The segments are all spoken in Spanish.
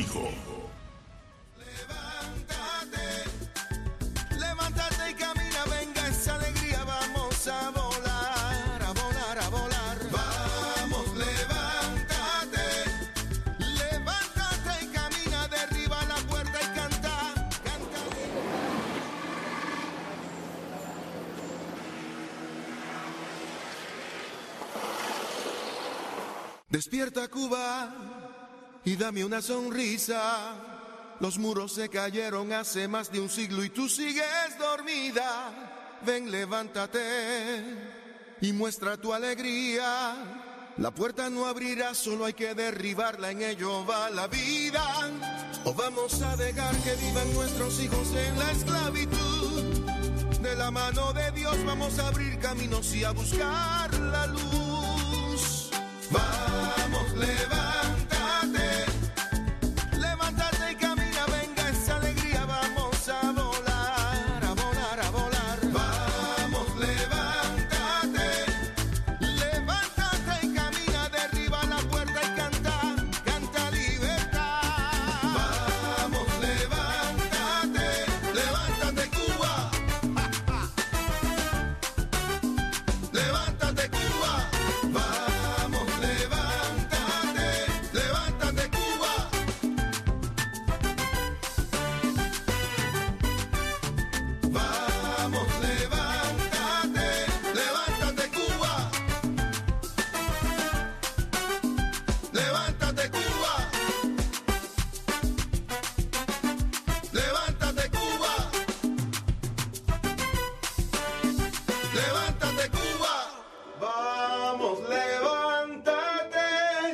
contigo. Levántate y camina, venga esa alegría, vamos a volar, a volar, a volar. Vamos, levántate, levántate y camina, derriba la puerta y canta, canta. Despierta, Cuba, y dame una sonrisa. Los muros se cayeron hace más de un siglo y tú sigues dormida. Ven, levántate y muestra tu alegría. La puerta no abrirá, solo hay que derribarla, en ello va la vida. O vamos a dejar que vivan nuestros hijos en la esclavitud. De la mano de Dios vamos a abrir caminos y a buscar la luz. Vamos, levántate, levántate y camina, venga esa alegría, vamos a volar, a volar, a volar. Vamos, levántate, levántate y camina, derriba la puerta y canta, canta libertad. Vamos, levántate, levántate Cuba, levántate Cuba. Vamos, levántate, levántate Cuba. Vamos, levántate, levántate Cuba. Levántate Cuba. Levántate Cuba. Levántate Cuba. Vamos, levántate.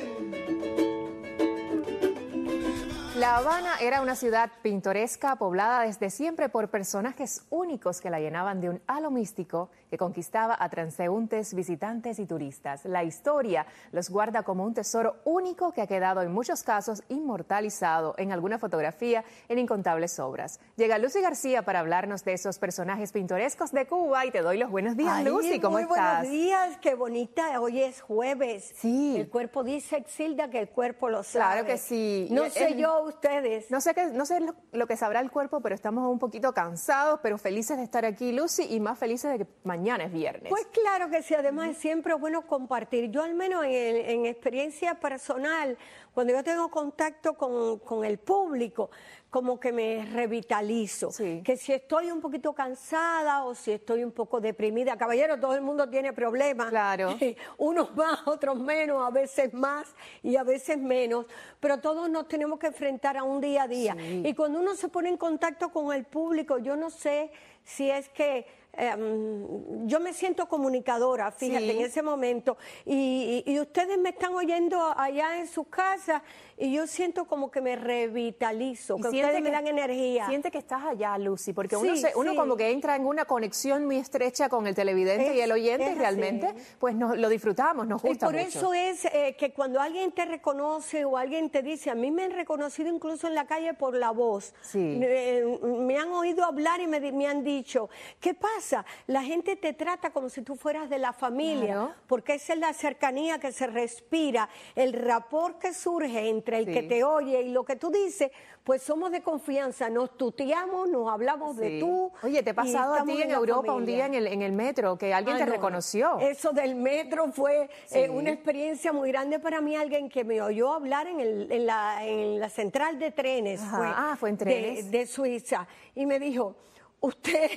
La Habana era una ciudad pintoresca, poblada desde siempre por personajes únicos que la llenaban de un halo místico que conquistaba a transeúntes, visitantes y turistas. La historia los guarda como un tesoro único que ha quedado en muchos casos inmortalizado en alguna fotografía, en incontables obras. Llega Lucy García para hablarnos de esos personajes pintorescos de Cuba y te doy los buenos días, Lucy, ¿cómo estás? Muy buenos días, qué bonita, hoy es jueves. Sí. El cuerpo dice, Exilda, que el cuerpo lo sabe. Claro que sí. No sé yo, ustedes. No sé lo que sabrá el cuerpo, pero estamos un poquito cansados, pero felices de estar aquí, Lucy, y más felices de que mañana es viernes. Pues claro que sí, además siempre es bueno compartir. Yo al menos en experiencia personal, cuando yo tengo contacto con el público, como que me revitalizo. Sí. Que si estoy un poquito cansada o si estoy un poco deprimida, caballero, todo el mundo tiene problemas. Claro. Unos más, otros menos, a veces más y a veces menos, pero todos nos tenemos que enfrentar a un día a día. Sí. Y cuando uno se pone en contacto con el público, yo no sé si es que yo me siento comunicadora, fíjate, Sí. en ese momento, y ustedes me están oyendo allá en sus casas, y yo siento como que me revitalizo, Y que siente ustedes me dan energía. Siente que estás allá, Lucy, porque Sí, uno sí. como que entra en una conexión muy estrecha con el televidente y el oyente, y es realmente así. pues lo disfrutamos, nos Y gusta por mucho. eso es que cuando alguien te reconoce o alguien te dice, a mí me han reconocido incluso en la calle por la voz, Sí. Me han oído hablar y me han dicho, ¿qué pasa? La gente te trata como si tú fueras de la familia, Claro. porque esa es la cercanía que se respira, el rapport que surge entre el Sí. que te oye y lo que tú dices, pues somos de confianza, nos tuteamos, nos hablamos de Sí. tú. Oye, ¿te ha y pasado a estamos ti en la Europa un familia. día en el metro que alguien Ah, te no. reconoció? Eso del metro fue Sí. una experiencia muy grande para mí. Alguien que me oyó hablar en la central de trenes. Ajá. Fue en trenes. De Suiza. Y me dijo, usted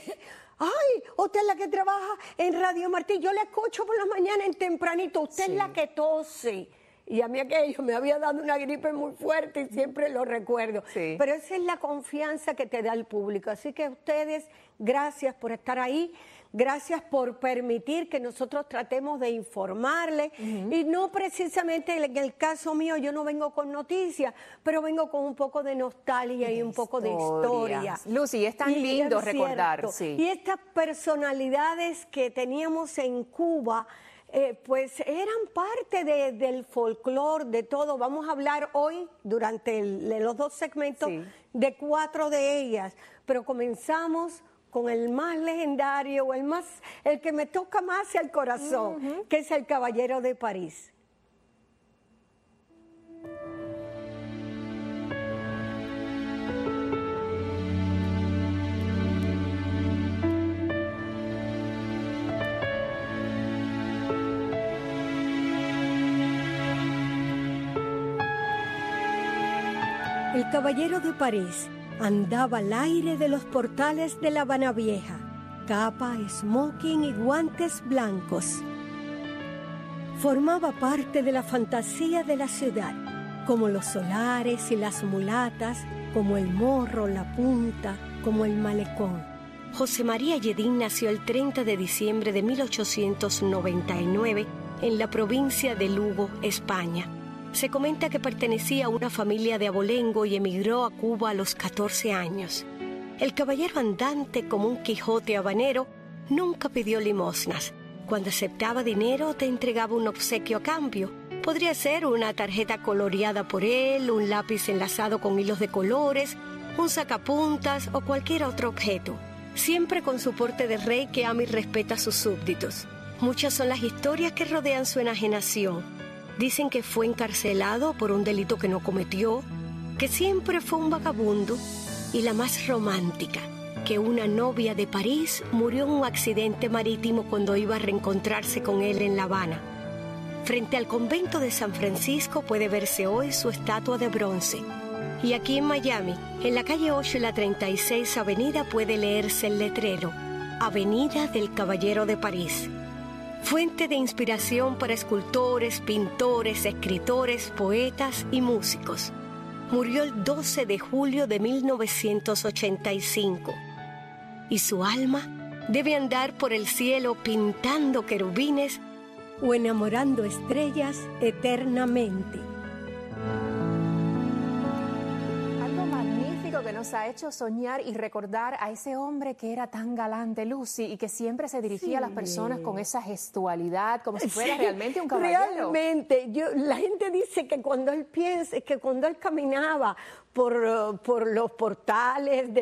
es la que trabaja en Radio Martí. Yo la escucho por la mañana en tempranito. Usted Sí. es la que tose. Y a mí aquello me había dado una gripe muy fuerte y siempre lo recuerdo. Sí. Pero esa es la confianza que te da el público. Así que ustedes, gracias por estar ahí, gracias por permitir que nosotros tratemos de informarles. Y no precisamente en el caso mío, yo no vengo con noticias, pero vengo con un poco de nostalgia y un poco de historia. Lucy, es tan Y lindo es recordar. cierto. Sí. Y estas personalidades que teníamos en Cuba, pues eran parte del folclore, de todo. Vamos a hablar hoy, durante los dos segmentos, Sí. de 4 de ellas, pero comenzamos con el más legendario, el que me toca más el corazón, que es el Caballero de París. El caballero de París andaba al aire de los portales de La Habana Vieja, capa, smoking y guantes blancos. Formaba parte de la fantasía de la ciudad, como los solares y las mulatas, como el Morro, la Punta, como el Malecón. José María Lledín nació el 30 de diciembre de 1899 en la provincia de Lugo, España. Se comenta que pertenecía a una familia de abolengo y emigró a Cuba a los 14 años. El caballero andante, como un Quijote habanero, nunca pidió limosnas. Cuando aceptaba dinero, te entregaba un obsequio a cambio. Podría ser una tarjeta coloreada por él, un lápiz enlazado con hilos de colores, un sacapuntas o cualquier otro objeto. Siempre con su porte de rey que ama y respeta a sus súbditos. Muchas son las historias que rodean su enajenación. Dicen que fue encarcelado por un delito que no cometió, que siempre fue un vagabundo, y la más romántica, que una novia de París murió en un accidente marítimo cuando iba a reencontrarse con él en La Habana. Frente al convento de San Francisco puede verse hoy su estatua de bronce. Y aquí en Miami, en la calle 8 y la 36 Avenida, puede leerse el letrero Avenida del Caballero de París. Fuente de inspiración para escultores, pintores, escritores, poetas y músicos. Murió el 12 de julio de 1985. Y su alma debe andar por el cielo pintando querubines o enamorando estrellas eternamente. Que nos ha hecho soñar y recordar a ese hombre que era tan galante, Lucy, y que siempre se dirigía a las personas con esa gestualidad, como si fuera realmente un caballero. Realmente, la gente dice que cuando él caminaba por los portales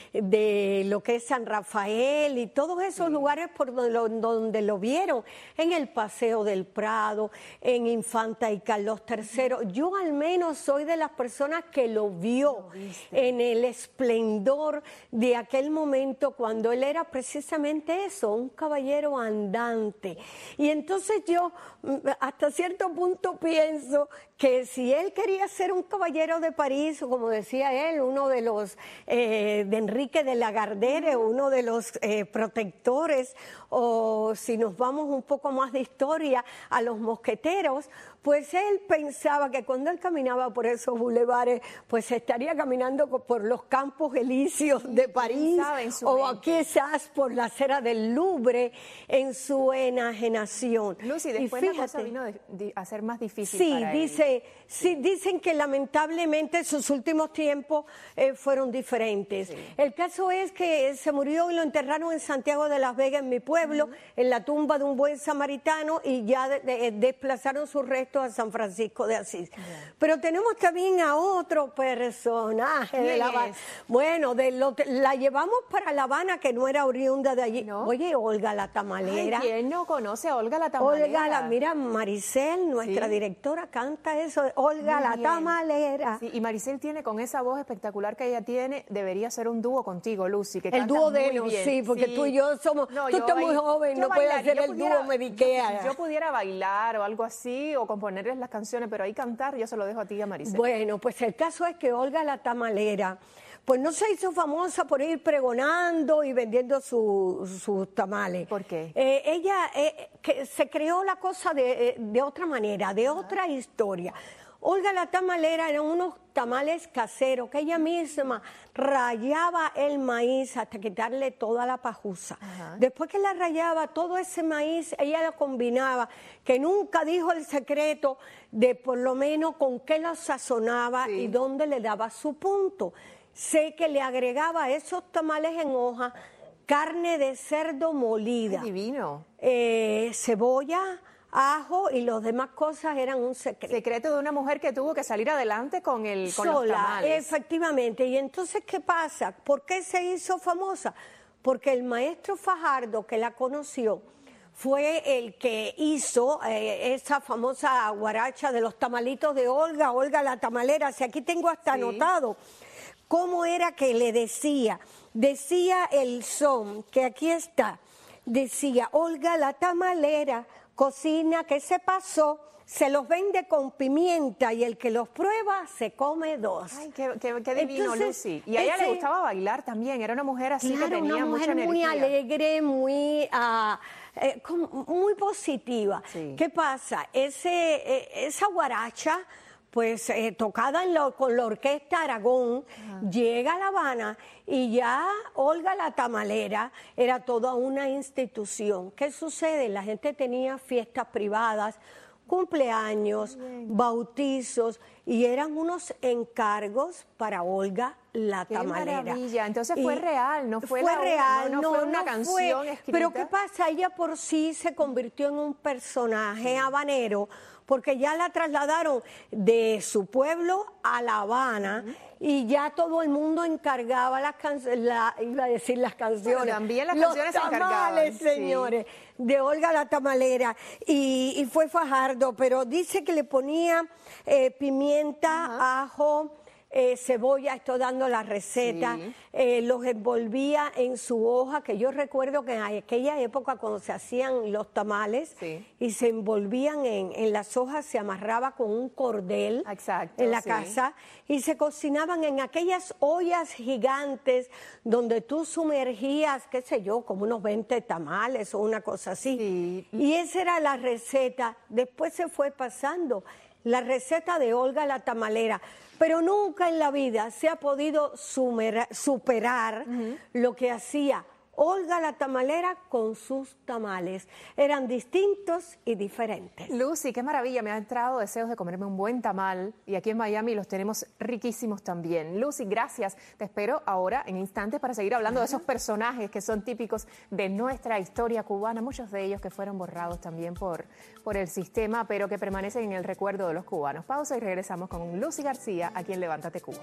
de lo que es San Rafael y todos esos lugares por donde lo vieron, en el Paseo del Prado, en Infanta y Carlos III. Yo al menos soy de las personas que lo vio en el esplendor de aquel momento cuando él era precisamente eso, un caballero andante. Y entonces yo hasta cierto punto pienso que si él quería ser un caballero de París, o como decía él, uno de los de Enrique de la Gardere, uno de los protectores, o si nos vamos un poco más de historia, a los mosqueteros, pues él pensaba que cuando él caminaba por esos bulevares, pues estaría caminando por los Campos Elíseos de París, o quizás por la acera del Louvre, en su enajenación. Lucy, después la cosa vino a ser más difícil para él. Sí, dicen que lamentablemente sus últimos tiempos fueron diferentes. Sí. El caso es que se murió y lo enterraron en Santiago de las Vegas, en mi pueblo, en la tumba de un buen samaritano, y ya desplazaron sus restos a San Francisco de Asís. Pero tenemos también a otro personaje de La Habana. Bueno, la llevamos para La Habana, que no era oriunda de allí. ¿No? Oye, Olga la Tamalera. Ay, ¿quién no conoce a Olga la Tamalera? Mira, Maricel, nuestra directora, canta eso, Olga la Tamalera. Sí, y Maricel tiene, con esa voz espectacular que ella tiene, debería ser un dúo contigo, Lucy, que el dúo de ellos, sí, porque tú y yo somos, tú estás muy joven, no puedes hacer el dúo Mediquea. Yo pudiera bailar o algo así, o componerles las canciones, pero ahí cantar yo se lo dejo a ti y a Maricel. Bueno, pues el caso es que Olga la Tamalera, pues no se hizo famosa por ir pregonando y vendiendo sus tamales. ¿Por qué? Ella que se creó la cosa de otra manera, de otra historia. Olga la Tamalera eran unos tamales caseros que ella misma rayaba el maíz hasta quitarle toda la pajusa. Después que la rayaba, todo ese maíz, ella lo combinaba, que nunca dijo el secreto de por lo menos con qué lo sazonaba y dónde le daba su punto. Sé que le agregaba a esos tamales en hoja carne de cerdo molida. ¡Ay, divino! Cebolla, ajo y las demás cosas eran un secreto. Secreto de una mujer que tuvo que salir adelante con los tamales. Efectivamente. Y entonces, ¿qué pasa? ¿Por qué se hizo famosa? Porque el maestro Fajardo, que la conoció, fue el que hizo esa famosa guaracha de los tamalitos de Olga, Olga la Tamalera. Si aquí tengo hasta anotado cómo era que le decía el son, que aquí está, decía: Olga la Tamalera, cocina que se pasó se los vende con pimienta y el que los prueba se come 2. Ay, qué divino, Entonces, Lucy. Y a ella le gustaba bailar también, era una mujer así claro, que tenía una mucha mujer muy energía. alegre, muy positiva. Sí. ¿Qué pasa? Esa guaracha, pues tocada con la Orquesta Aragón, llega a La Habana y ya Olga la Tamalera era toda una institución. ¿Qué sucede? La gente tenía fiestas privadas, cumpleaños, bautizos, y eran unos encargos para Olga la Tamalera. ¡Qué maravilla! Entonces fue real, no fue real, no fue una canción escrita. Pero ¿qué pasa? Ella por sí se convirtió en un personaje habanero, porque ya la trasladaron de su pueblo a La Habana y ya todo el mundo encargaba las canciones, iba a decir las canciones. Bueno, también las canciones se encargaban. Los tamales, señores, de Olga la Tamalera. Y fue Fajardo, pero dice que le ponía pimienta, ajo, cebolla, estoy dando la receta, los envolvía en su hoja, que yo recuerdo que en aquella época cuando se hacían los tamales y se envolvían en las hojas, se amarraba con un cordel en la casa y se cocinaban en aquellas ollas gigantes donde tú sumergías, qué sé yo, como unos 20 tamales o una cosa así. Sí. Y esa era la receta. Después se fue pasando la receta de Olga la Tamalera, pero nunca en la vida se ha podido superar lo que hacía Olga la Tamalera con sus tamales. Eran distintos y diferentes. Lucy, qué maravilla, me ha entrado deseos de comerme un buen tamal y aquí en Miami los tenemos riquísimos también. Lucy, gracias. Te espero ahora en instantes para seguir hablando de esos personajes que son típicos de nuestra historia cubana, muchos de ellos que fueron borrados también por el sistema, pero que permanecen en el recuerdo de los cubanos. Pausa y regresamos con Lucy García aquí en Levántate Cuba.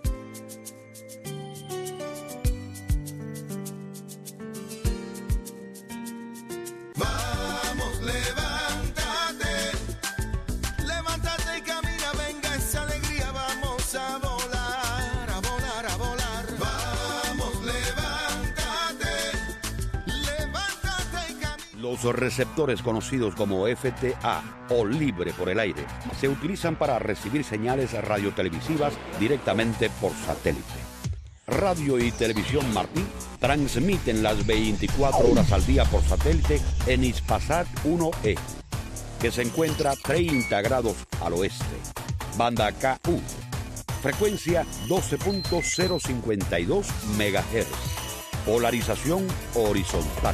Vamos, levántate, levántate y camina, venga esa alegría, vamos a volar, a volar, a volar. Vamos, levántate, levántate y camina. Los receptores conocidos como FTA o libre por el aire se utilizan para recibir señales radiotelevisivas directamente por satélite. Radio y Televisión Martí transmiten las 24 horas al día por satélite en Hispasat 1E, que se encuentra 30 grados al oeste. Banda KU, frecuencia 12.052 MHz, polarización horizontal.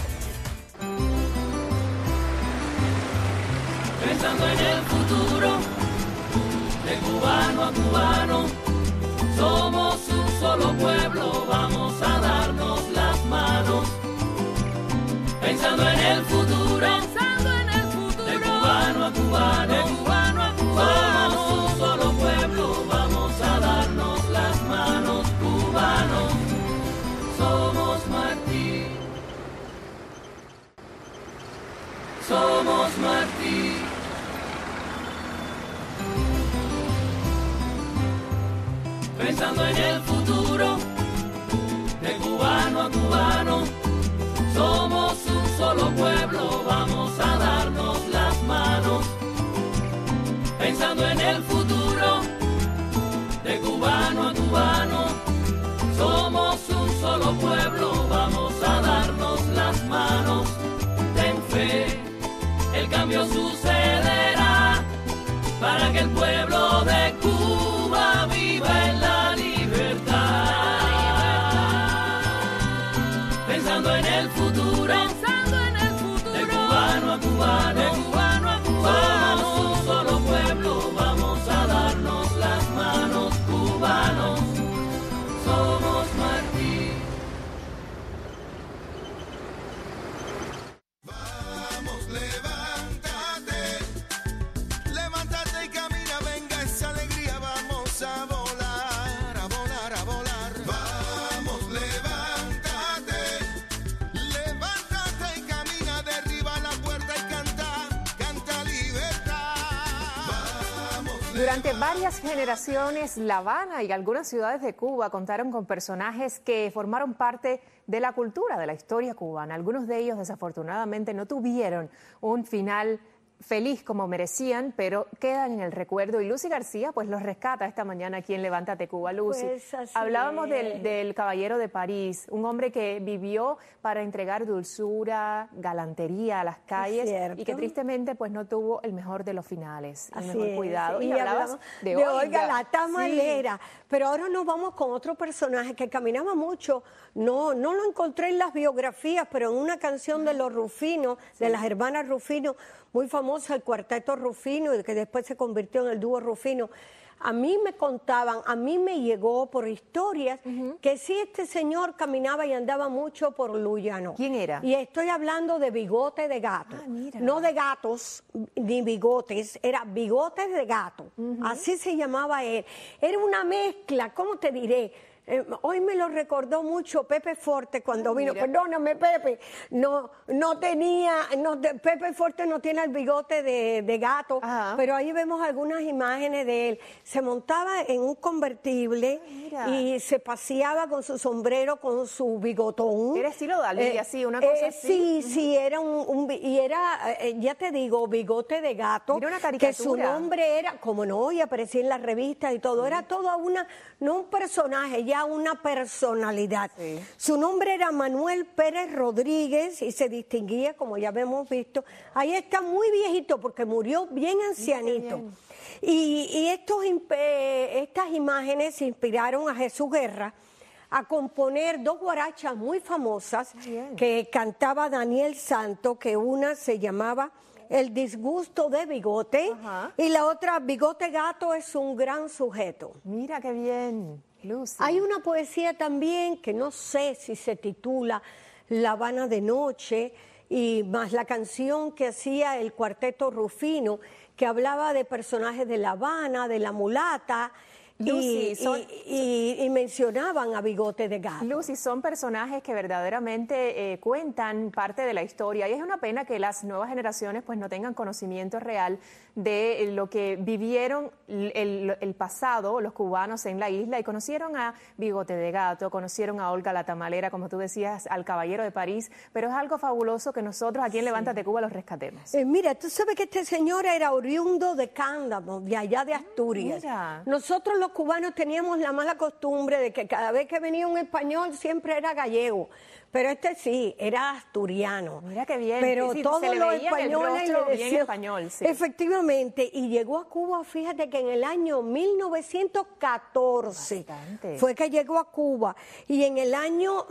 Pensando en el futuro, de cubano a cubano, somos un solo pueblo, vamos a darnos las manos. Pensando en el futuro, de cubano a cubano, somos un solo pueblo, vamos a darnos las manos. Cubanos, somos Martí, somos Martí. Pensando en el futuro, de cubano a cubano, somos un solo pueblo, vamos a darnos las manos. Pensando en el futuro, de cubano a cubano, somos un solo pueblo, vamos a darnos las manos. Ten fe, el cambio sucederá, para que el pueblo de Cuba viva en la libertad. Pensando en el futuro, de cubano a cubano, somos un solo pueblo, vamos a darnos las manos. Cubanos, somos Martí. Vamos, levántate, levántate y camina, venga esa alegría, vamos a volar, a volar, a volar. Vamos, levántate, levántate y camina, derriba la puerta y canta, canta libertad. Vamos, Durante varias generaciones, La Habana y algunas ciudades de Cuba contaron con personajes que formaron parte de la cultura, de la historia cubana. Algunos de ellos, desafortunadamente, no tuvieron un final feliz como merecían, pero quedan en el recuerdo. Y Lucy García, pues los rescata esta mañana aquí en Levántate Cuba, Lucy. Pues así Hablábamos es. del Caballero de París, un hombre que vivió para entregar dulzura, galantería a las calles y que tristemente pues no tuvo el mejor de los finales, el mejor cuidado. Y hablabas de Olga, la tamalera. Sí. Pero ahora nos vamos con otro personaje que caminaba mucho. No lo encontré en las biografías, pero en una canción de los Rufino, de las hermanas Rufino, muy famosa, el cuarteto Rufino, y que después se convirtió en el dúo Rufino. A mí me contaban, a mí me llegó por historias que sí, este señor caminaba y andaba mucho por Luyano. ¿Quién era? Y estoy hablando de Bigote de Gato. No de gatos ni bigotes, era Bigotes de Gato. Así se llamaba él. Era una mezcla, ¿cómo te diré? Hoy me lo recordó mucho Pepe Forte cuando vino. Perdóname, Pepe, Pepe Forte no tiene el bigote de gato, pero ahí vemos algunas imágenes de él. Se montaba en un convertible y se paseaba con su sombrero, con su bigotón. Era estilo Dalí, así, una cosa así. Sí, era ya te digo, Bigote de Gato. Era una caricatura. Que su nombre era, como no, y aparecía en las revistas y todo, era toda no un personaje, ya una personalidad. Sí. Su nombre era Manuel Pérez Rodríguez y se distinguía, como ya hemos visto, ahí está muy viejito porque murió bien ancianito. Bien. Y estas imágenes inspiraron a Jesús Guerra a componer dos guarachas muy famosas que cantaba Daniel Santo, que una se llamaba El disgusto de Bigote y la otra Bigote Gato es un gran sujeto. Mira qué bien, Lucy. Hay una poesía también que no sé si se titula La Habana de Noche, y más la canción que hacía el cuarteto Rufino, que hablaba de personajes de La Habana, de la mulata, Lucy, y mencionaban a Bigote de Gato. Lucy, son personajes que verdaderamente cuentan parte de la historia y es una pena que las nuevas generaciones pues no tengan conocimiento real de lo que vivieron el pasado los cubanos en la isla y conocieron a Bigote de Gato, conocieron a Olga la Tamalera, como tú decías, al Caballero de París, pero es algo fabuloso que nosotros aquí en Levántate Cuba los rescatemos. Mira, tú sabes que este señor era oriundo de Cándamo, de allá de Asturias. Nosotros los cubanos teníamos la mala costumbre de que cada vez que venía un español siempre era gallego, pero este sí, era asturiano. Mira qué bien. Pero sí, todos los españoles le decían bien español, sí. Efectivamente, y llegó a Cuba, fíjate que en el año 1914 fue que llegó a Cuba, y en el año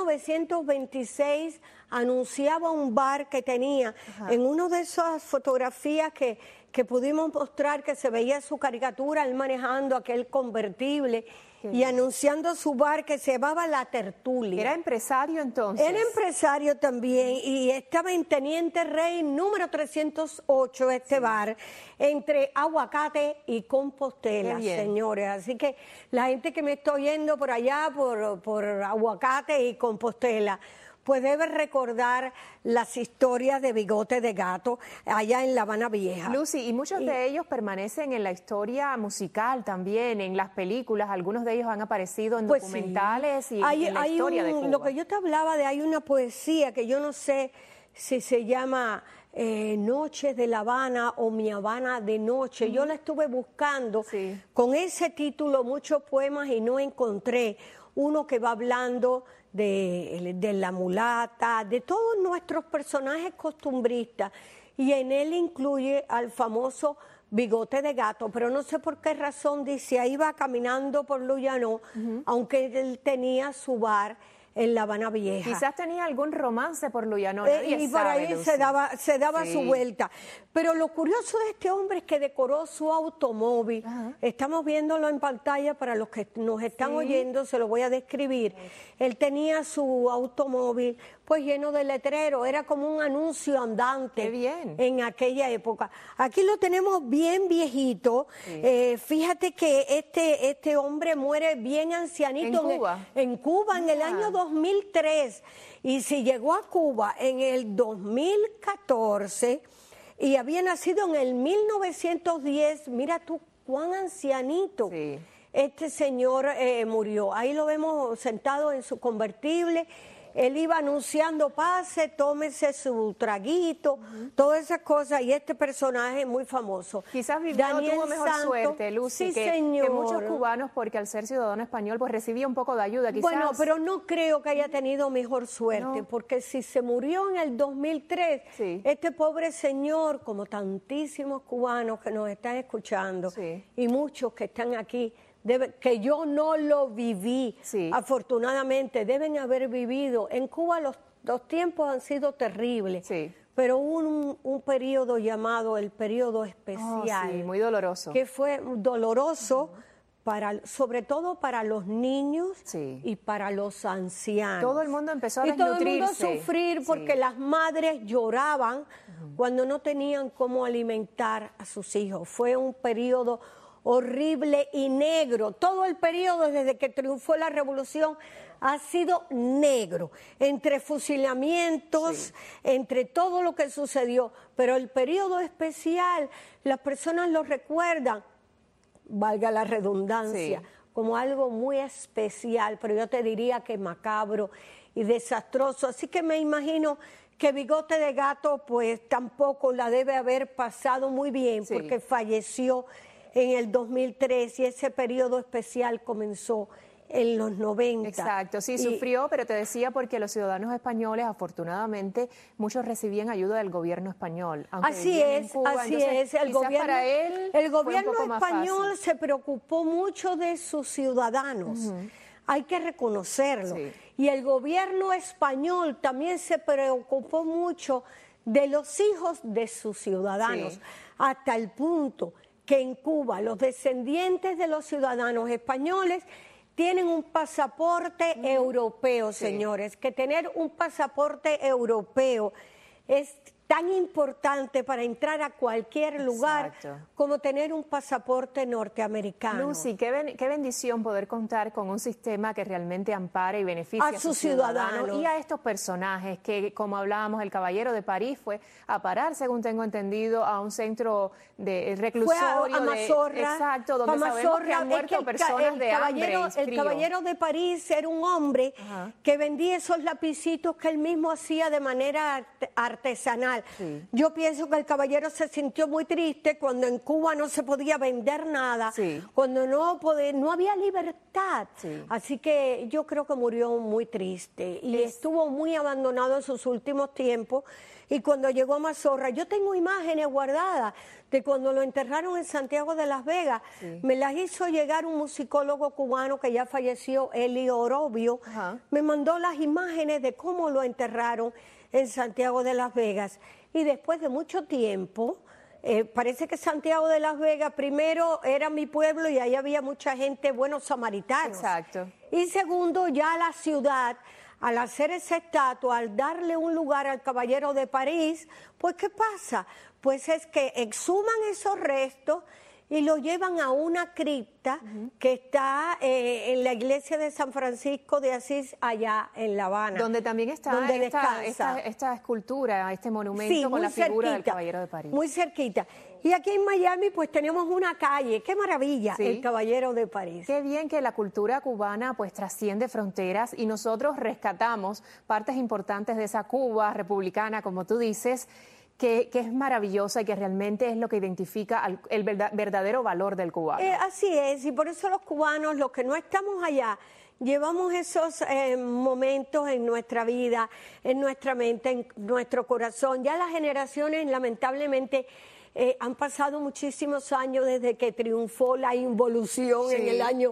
1926 anunciaba un bar que tenía en una de esas fotografías que pudimos mostrar, que se veía su caricatura, él manejando aquel convertible y anunciando su bar que se llamaba La Tertulia. ¿Era empresario entonces? Era empresario también y estaba en Teniente Rey número 308 bar, entre Aguacate y Compostela, señores. Así que la gente que me está oyendo por allá, por Aguacate y Compostela, pues debe recordar las historias de Bigote de Gato allá en La Habana Vieja. Lucy, y muchos de ellos permanecen en la historia musical también, en las películas, algunos de ellos han aparecido en documentales y en la historia de Cuba. Lo que yo te hablaba hay una poesía que yo no sé si se llama Noches de La Habana o Mi Habana de Noche. Yo la estuve buscando con ese título, muchos poemas, y no encontré uno que va hablando de la mulata, de todos nuestros personajes costumbristas, y en él incluye al famoso Bigote de Gato, pero no sé por qué razón dice, ahí va caminando por Luyano, aunque él tenía su bar en La Habana Vieja. Quizás tenía algún romance por Luyano, y por ahí se daba su vuelta. Pero lo curioso de este hombre es que decoró su automóvil. Estamos viéndolo en pantalla para los que nos están oyendo, se lo voy a describir. Él tenía su automóvil pues lleno de letreros, era como un anuncio andante en aquella época. Aquí lo tenemos bien viejito. Fíjate que este hombre muere bien ancianito. En Cuba, en el año 2003. Y si llegó a Cuba en el 2014 y había nacido en el 1910, mira tú cuán ancianito. Este señor murió. Ahí lo vemos sentado en su convertible. él iba anunciando, pase, tómese su traguito, todas esas cosas, y este personaje es muy famoso. Quizás tuvo mejor suerte, Lucy, sí, que muchos cubanos, porque al ser ciudadano español, pues recibía un poco de ayuda, quizás. Bueno, pero no creo que haya tenido mejor suerte, porque si se murió en el 2003, este pobre señor, como tantísimos cubanos que nos están escuchando, y muchos que están aquí, que yo no lo viví, afortunadamente, deben haber vivido. En Cuba los tiempos han sido terribles, pero hubo un periodo llamado el periodo especial. Muy doloroso. Que fue doloroso, sobre todo para los niños y para los ancianos. Todo el mundo empezó a desnutrirse. Y todo el mundo a sufrir porque las madres lloraban cuando no tenían cómo alimentar a sus hijos. Fue un periodo horrible y negro. Todo el periodo desde que triunfó la revolución ha sido negro, entre fusilamientos, entre todo lo que sucedió. Pero el periodo especial, las personas lo recuerdan, valga la redundancia, como algo muy especial, pero yo te diría que macabro y desastroso. Así que me imagino que Bigote de Gato pues tampoco la debe haber pasado muy bien, porque falleció en el 2003 y ese periodo especial comenzó en los 90. Exacto, sufrió, pero te decía porque los ciudadanos españoles, afortunadamente, muchos recibían ayuda del gobierno español. Así es, el gobierno español se preocupó mucho de sus ciudadanos, hay que reconocerlo. Y el gobierno español también se preocupó mucho de los hijos de sus ciudadanos, hasta el punto que en Cuba los descendientes de los ciudadanos españoles tienen un pasaporte europeo, señores, que tener un pasaporte europeo es tan importante para entrar a cualquier lugar como tener un pasaporte norteamericano. Lucy, qué bendición poder contar con un sistema que realmente ampare y beneficie a sus ciudadanos y a estos personajes que, como hablábamos, el Caballero de París fue a parar, según tengo entendido, a un centro de reclusorio. Fue a Mazorra. Exacto, donde sabemos que han muerto personas de hambre. El Caballero de París era un hombre que vendía esos lapicitos que él mismo hacía de manera artesanal. Yo pienso que el caballero se sintió muy triste cuando en Cuba no se podía vender nada, cuando no había libertad. Así que yo creo que murió muy triste y estuvo muy abandonado en sus últimos tiempos. Y cuando llegó a Mazorra, yo tengo imágenes guardadas de cuando lo enterraron en Santiago de Las Vegas. Me las hizo llegar un musicólogo cubano que ya falleció, Eli Orobio. Me mandó las imágenes de cómo lo enterraron en Santiago de Las Vegas. Y después de mucho tiempo, parece que Santiago de Las Vegas primero era mi pueblo y ahí había mucha gente, buenos samaritanos. Exacto. Y segundo, ya la ciudad, al hacer esa estatua, al darle un lugar al Caballero de París, pues ¿qué pasa? Pues es que exhuman esos restos y lo llevan a una cripta que está en la iglesia de San Francisco de Asís, allá en La Habana. Donde también está esta escultura, este monumento con la figura del Caballero de París. Muy cerquita. Y aquí en Miami pues tenemos una calle, qué maravilla, el Caballero de París. Qué bien que la cultura cubana pues trasciende fronteras y nosotros rescatamos partes importantes de esa Cuba republicana, como tú dices, que es maravillosa y que realmente es lo que identifica el verdadero valor del cubano. Así es, y por eso los cubanos, los que no estamos allá, llevamos esos momentos en nuestra vida, en nuestra mente, en nuestro corazón. Ya las generaciones, lamentablemente, han pasado muchísimos años desde que triunfó la involución en el año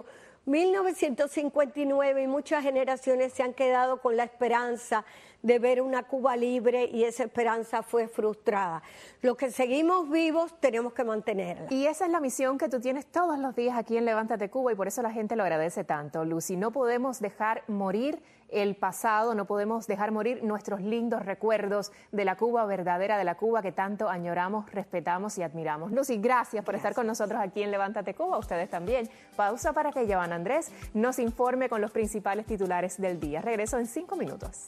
1959 y muchas generaciones se han quedado con la esperanza de ver una Cuba libre y esa esperanza fue frustrada. Los que seguimos vivos tenemos que mantenerla. Y esa es la misión que tú tienes todos los días aquí en Levántate Cuba y por eso la gente lo agradece tanto, Lucy. No podemos dejar morir el pasado, no podemos dejar morir nuestros lindos recuerdos de la Cuba verdadera, de la Cuba que tanto añoramos, respetamos y admiramos. Lucy, gracias por estar con nosotros aquí en Levántate Cuba, ustedes también. Pausa para que Joan Andrés nos informe con los principales titulares del día. Regreso en 5 minutos.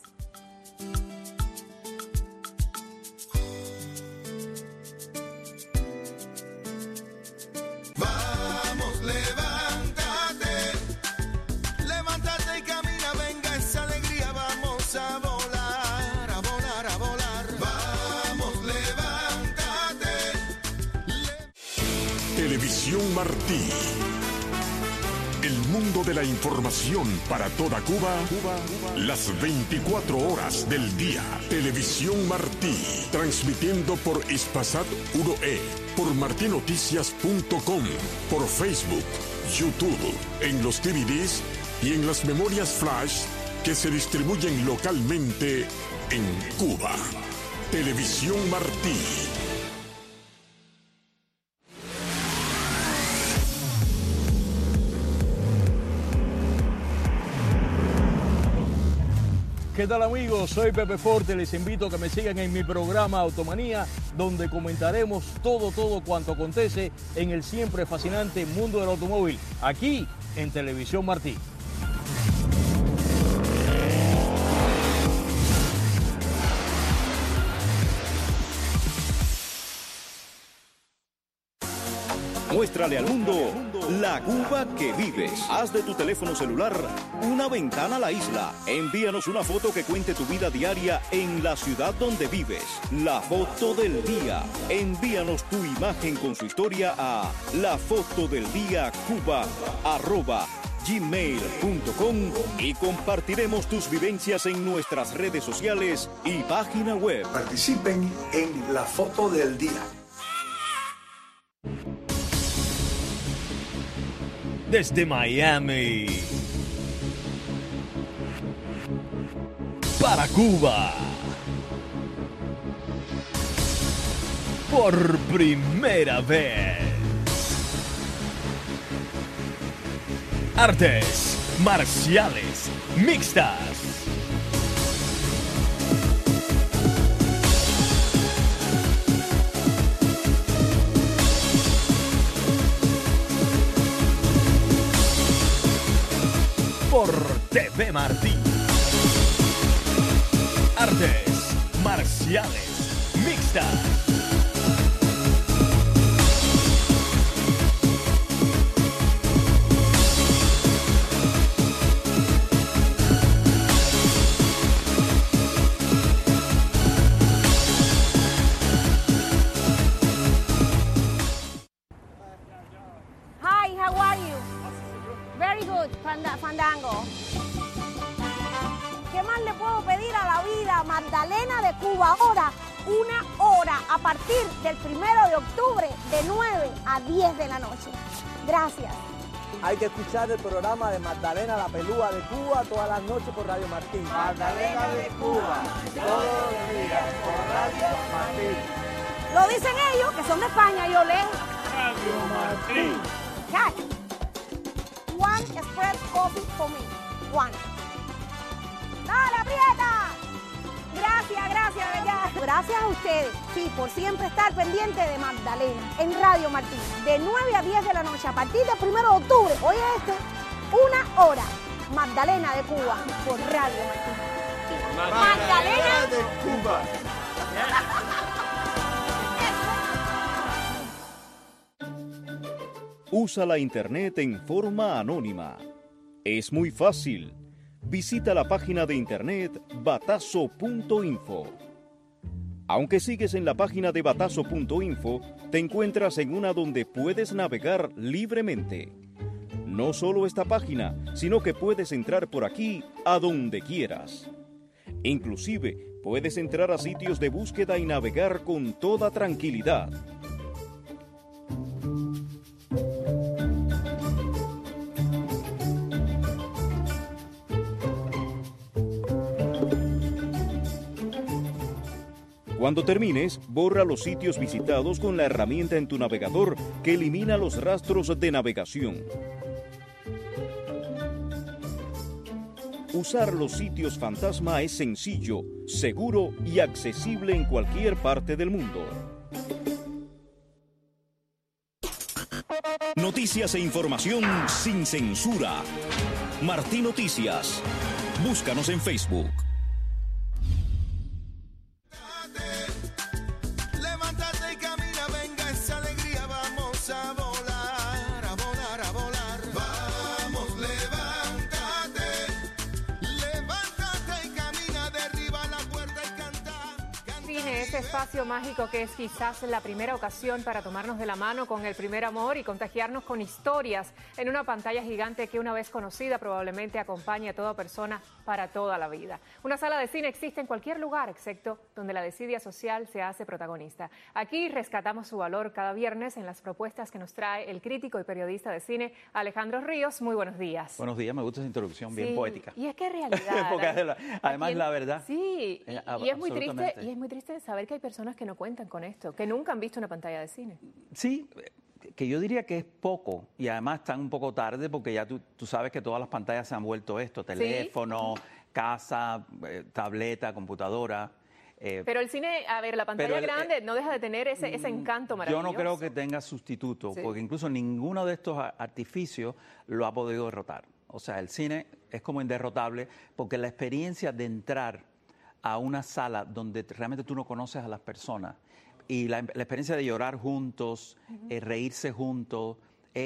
Vamos, levántate y camina, venga esa alegría, vamos a Televisión Martí. El mundo de la información para toda Cuba, las 24 horas del día. Televisión Martí, transmitiendo por Hispasat 1E, por martinoticias.com, por Facebook, YouTube, en los DVDs y en las memorias flash que se distribuyen localmente en Cuba. Televisión Martí. ¿Qué tal, amigos? Soy Pepe Forte. Les invito a que me sigan en mi programa Automanía, donde comentaremos todo cuanto acontece en el siempre fascinante mundo del automóvil, aquí en Televisión Martí. Muéstrale al mundo la Cuba que vives. Haz de tu teléfono celular una ventana a la isla. Envíanos una foto que cuente tu vida diaria en la ciudad donde vives. La foto del día. Envíanos tu imagen con su historia a lafotodeldiacuba@gmail.com y compartiremos tus vivencias en nuestras redes sociales y página web. Participen en la foto del día. Desde Miami para Cuba, por primera vez, artes marciales mixtas. Por TV Martí. Artes marciales mixtas. Hi, how are you? Very good, Fandango. ¿Qué más le puedo pedir a la vida? Magdalena de Cuba, ahora 1 hora a partir del 1 de octubre de 9 a 10 de la noche. Gracias. Hay que escuchar el programa de Magdalena la Pelúa de Cuba todas las noches por Radio Martí. Magdalena de Cuba, todos los días por Radio Martí. Lo dicen ellos, que son de España, yo leo. Radio Martí. Catch. One espresso coffee for me. One. ¡Dale, aprieta! Gracias, gracias a ustedes. Sí, por siempre estar pendiente de Magdalena en Radio Martí. De 9 a 10 de la noche, a partir del 1 de octubre. Oye 1 hora. Magdalena de Cuba por Radio Martí. Magdalena de Cuba. Usa la internet en forma anónima. Es muy fácil. Visita la página de internet batazo.info. Aunque sigues en la página de batazo.info, te encuentras en una donde puedes navegar libremente. No solo esta página, sino que puedes entrar por aquí a donde quieras. Inclusive, puedes entrar a sitios de búsqueda y navegar con toda tranquilidad. Cuando termines, borra los sitios visitados con la herramienta en tu navegador que elimina los rastros de navegación. Usar los sitios fantasma es sencillo, seguro y accesible en cualquier parte del mundo. Noticias e información sin censura. Martí Noticias. Búscanos en Facebook. ese espacio mágico que es quizás la primera ocasión para tomarnos de la mano con el primer amor y contagiarnos con historias en una pantalla gigante que una vez conocida probablemente acompañe a toda persona para toda la vida. Una sala de cine existe en cualquier lugar, excepto donde la desidia social se hace protagonista. Aquí rescatamos su valor cada viernes en las propuestas que nos trae el crítico y periodista de cine Alejandro Ríos. Muy buenos días. Buenos días, me gusta esa introducción, bien poética. Y es que en realidad... Porque además la verdad. Sí, y es muy triste saber que hay personas que no cuentan con esto, que nunca han visto una pantalla de cine. Sí, que yo diría que es poco y además están un poco tarde porque ya tú sabes que todas las pantallas se han vuelto esto, teléfono, casa, tableta, computadora. Pero el cine, a ver, la pantalla grande no deja de tener ese encanto maravilloso. Yo no creo que tenga sustituto, porque incluso ninguno de estos artificios lo ha podido derrotar. O sea, el cine es como inderrotable porque la experiencia de entrar a una sala donde realmente tú no conoces a las personas y la experiencia de llorar juntos, reírse juntos,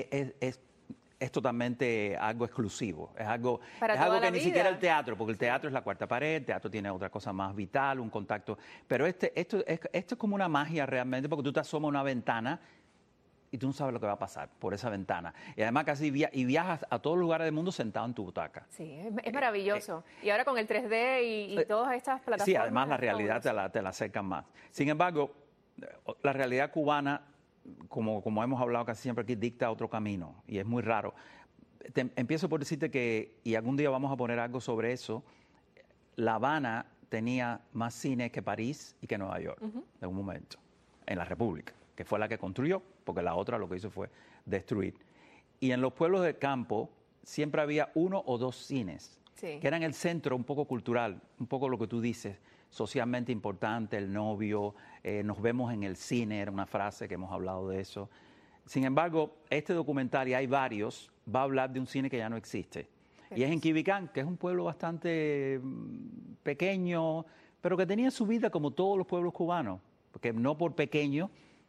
es totalmente algo exclusivo. Es algo que ni siquiera el teatro, porque el teatro es la cuarta pared, el teatro tiene otra cosa más vital, un contacto. Pero esto es como una magia realmente, porque tú te asomas a una ventana y tú no sabes lo que va a pasar por esa ventana. Y además casi viajas a todos los lugares del mundo sentado en tu butaca. Sí, es maravilloso. Y ahora con el 3D y todas estas plataformas... Sí, además la realidad te la acercan más. Sin embargo, la realidad cubana, como hemos hablado casi siempre aquí, dicta otro camino. Y es muy raro. Empiezo por decirte que, y algún día vamos a poner algo sobre eso, La Habana tenía más cine que París y que Nueva York, en un momento, en la República, que fue la que construyó, porque la otra lo que hizo fue destruir. Y en los pueblos del campo siempre había uno o dos cines, que eran el centro un poco cultural, un poco lo que tú dices, socialmente importante, el novio, nos vemos en el cine, era una frase que hemos hablado de eso. Sin embargo, este documental, y hay varios, va a hablar de un cine que ya no existe. Y es en Quibicán, que es un pueblo bastante pequeño, pero que tenía su vida como todos los pueblos cubanos, porque no por pequeño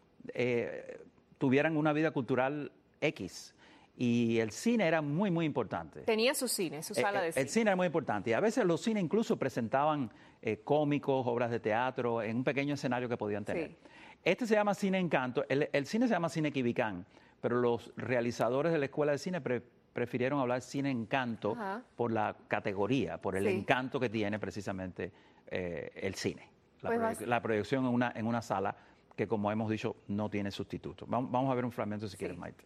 tuvieran una vida cultural X. Y el cine era muy, muy importante. Tenía su cine, su sala de cine. El cine era muy importante. Y a veces los cines incluso presentaban cómicos, obras de teatro, en un pequeño escenario que podían tener. Sí. Este se llama Cine Encanto. El cine se llama Cine Quibicán, pero los realizadores de la Escuela de Cine prefirieron hablar Cine Encanto por la categoría, por el encanto que tiene precisamente el cine. La proyección en una sala que, como hemos dicho, no tiene sustituto. Vamos a ver un fragmento si quieres, Maite.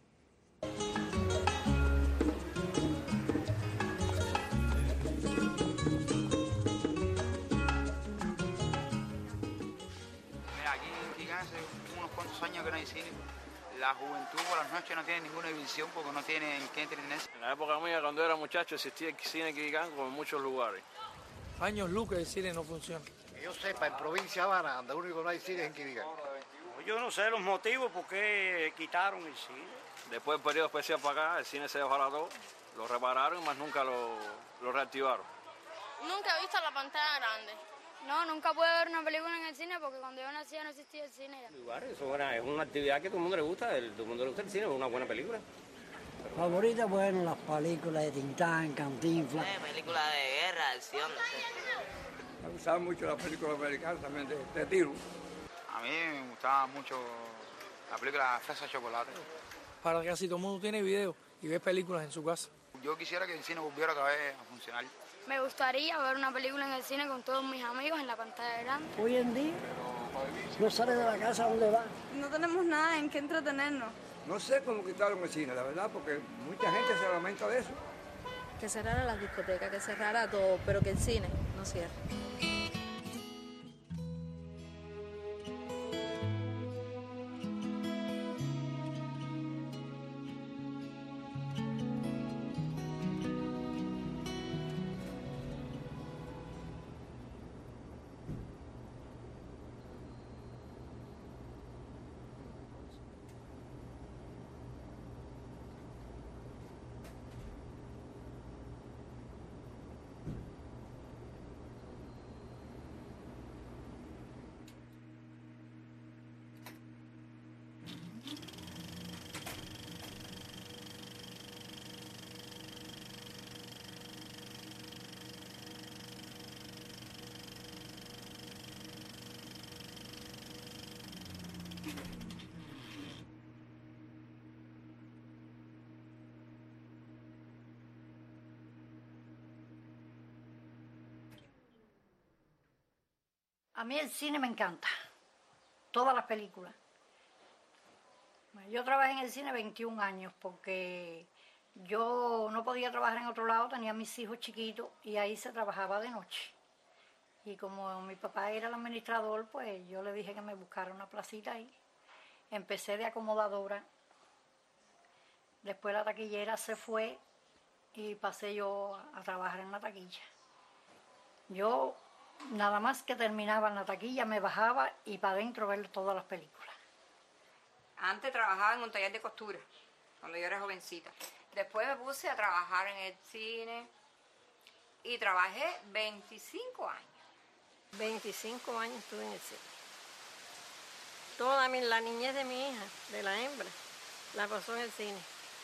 Años que no hay cine. La juventud por las noches no tiene ninguna visión porque no tiene en qué entretenerse. En la época mía, cuando era muchacho, existía el cine Quibicán como en muchos lugares. Años luz que el cine no funciona. Que yo sepa, en provincia de Habana, donde único no hay cine es en Quibicán. Yo no sé los motivos por qué quitaron el cine. Después del periodo especial para acá, el cine se desbarató, lo repararon, más nunca lo reactivaron. Nunca he visto la pantalla grande. No, nunca pude ver una película en el cine porque cuando yo nací no existía el cine ya. Eso es una actividad que todo el mundo le gusta, todo el mundo le gusta el cine, es una buena película. Favorita, bueno, las películas de Tintán, Cantinflas. Películas de guerra, acción, no sé. Me gustaban mucho las películas americanas también de tiro. A mí me gustaba mucho la película Fresa de Chocolate. Para casi todo el mundo tiene video y ve películas en su casa. Yo quisiera que el cine volviera otra vez a funcionar. Me gustaría ver una película en el cine con todos mis amigos en la pantalla grande. Hoy en día no sale de la casa, ¿a dónde va? No tenemos nada en qué entretenernos. No sé cómo quitaron el cine, la verdad, porque mucha gente se lamenta de eso. Que cerrara las discotecas, que cerrara todo, pero que el cine no cierre. A mí el cine me encanta, todas las películas. Yo trabajé en el cine 21 años porque yo no podía trabajar en otro lado, tenía mis hijos chiquitos y ahí se trabajaba de noche. Y como mi papá era el administrador, pues yo le dije que me buscara una placita ahí. Empecé de acomodadora, después la taquillera se fue y pasé yo a trabajar en la taquilla. Yo nada más que terminaba en la taquilla me bajaba y para adentro ver todas las películas. Antes trabajaba en un taller de costura, cuando yo era jovencita. Después me puse a trabajar en el cine y trabajé 25 años. 25 años estuve en el cine. Toda la niñez de mi hija, de la hembra, la pasó en el cine.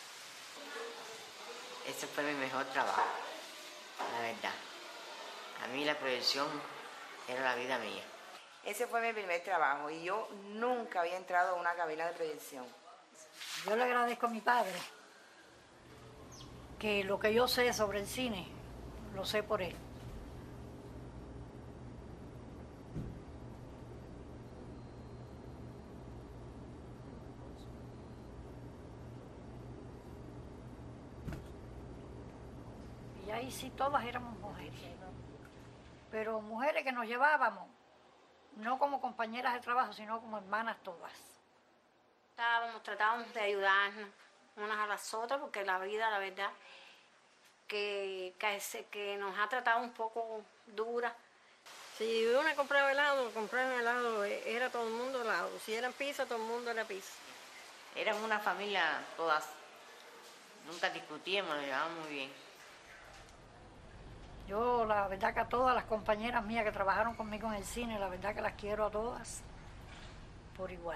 Ese fue mi mejor trabajo, la verdad. A mí la proyección era la vida mía. Ese fue mi primer trabajo y yo nunca había entrado a una cabina de proyección. Yo le agradezco a mi padre que lo que yo sé sobre el cine, lo sé por él. Y ahí sí todas éramos mujeres, pero mujeres que nos llevábamos, no como compañeras de trabajo, sino como hermanas todas. Tratábamos de ayudarnos unas a las otras, porque la vida, la verdad, que nos ha tratado un poco dura. Si una compraba helado, era todo el mundo helado. Si eran pizza, todo el mundo era pizza. Éramos una familia todas, nunca discutíamos, nos llevábamos muy bien. Yo la verdad que a todas las compañeras mías que trabajaron conmigo en el cine, la verdad que las quiero a todas por igual.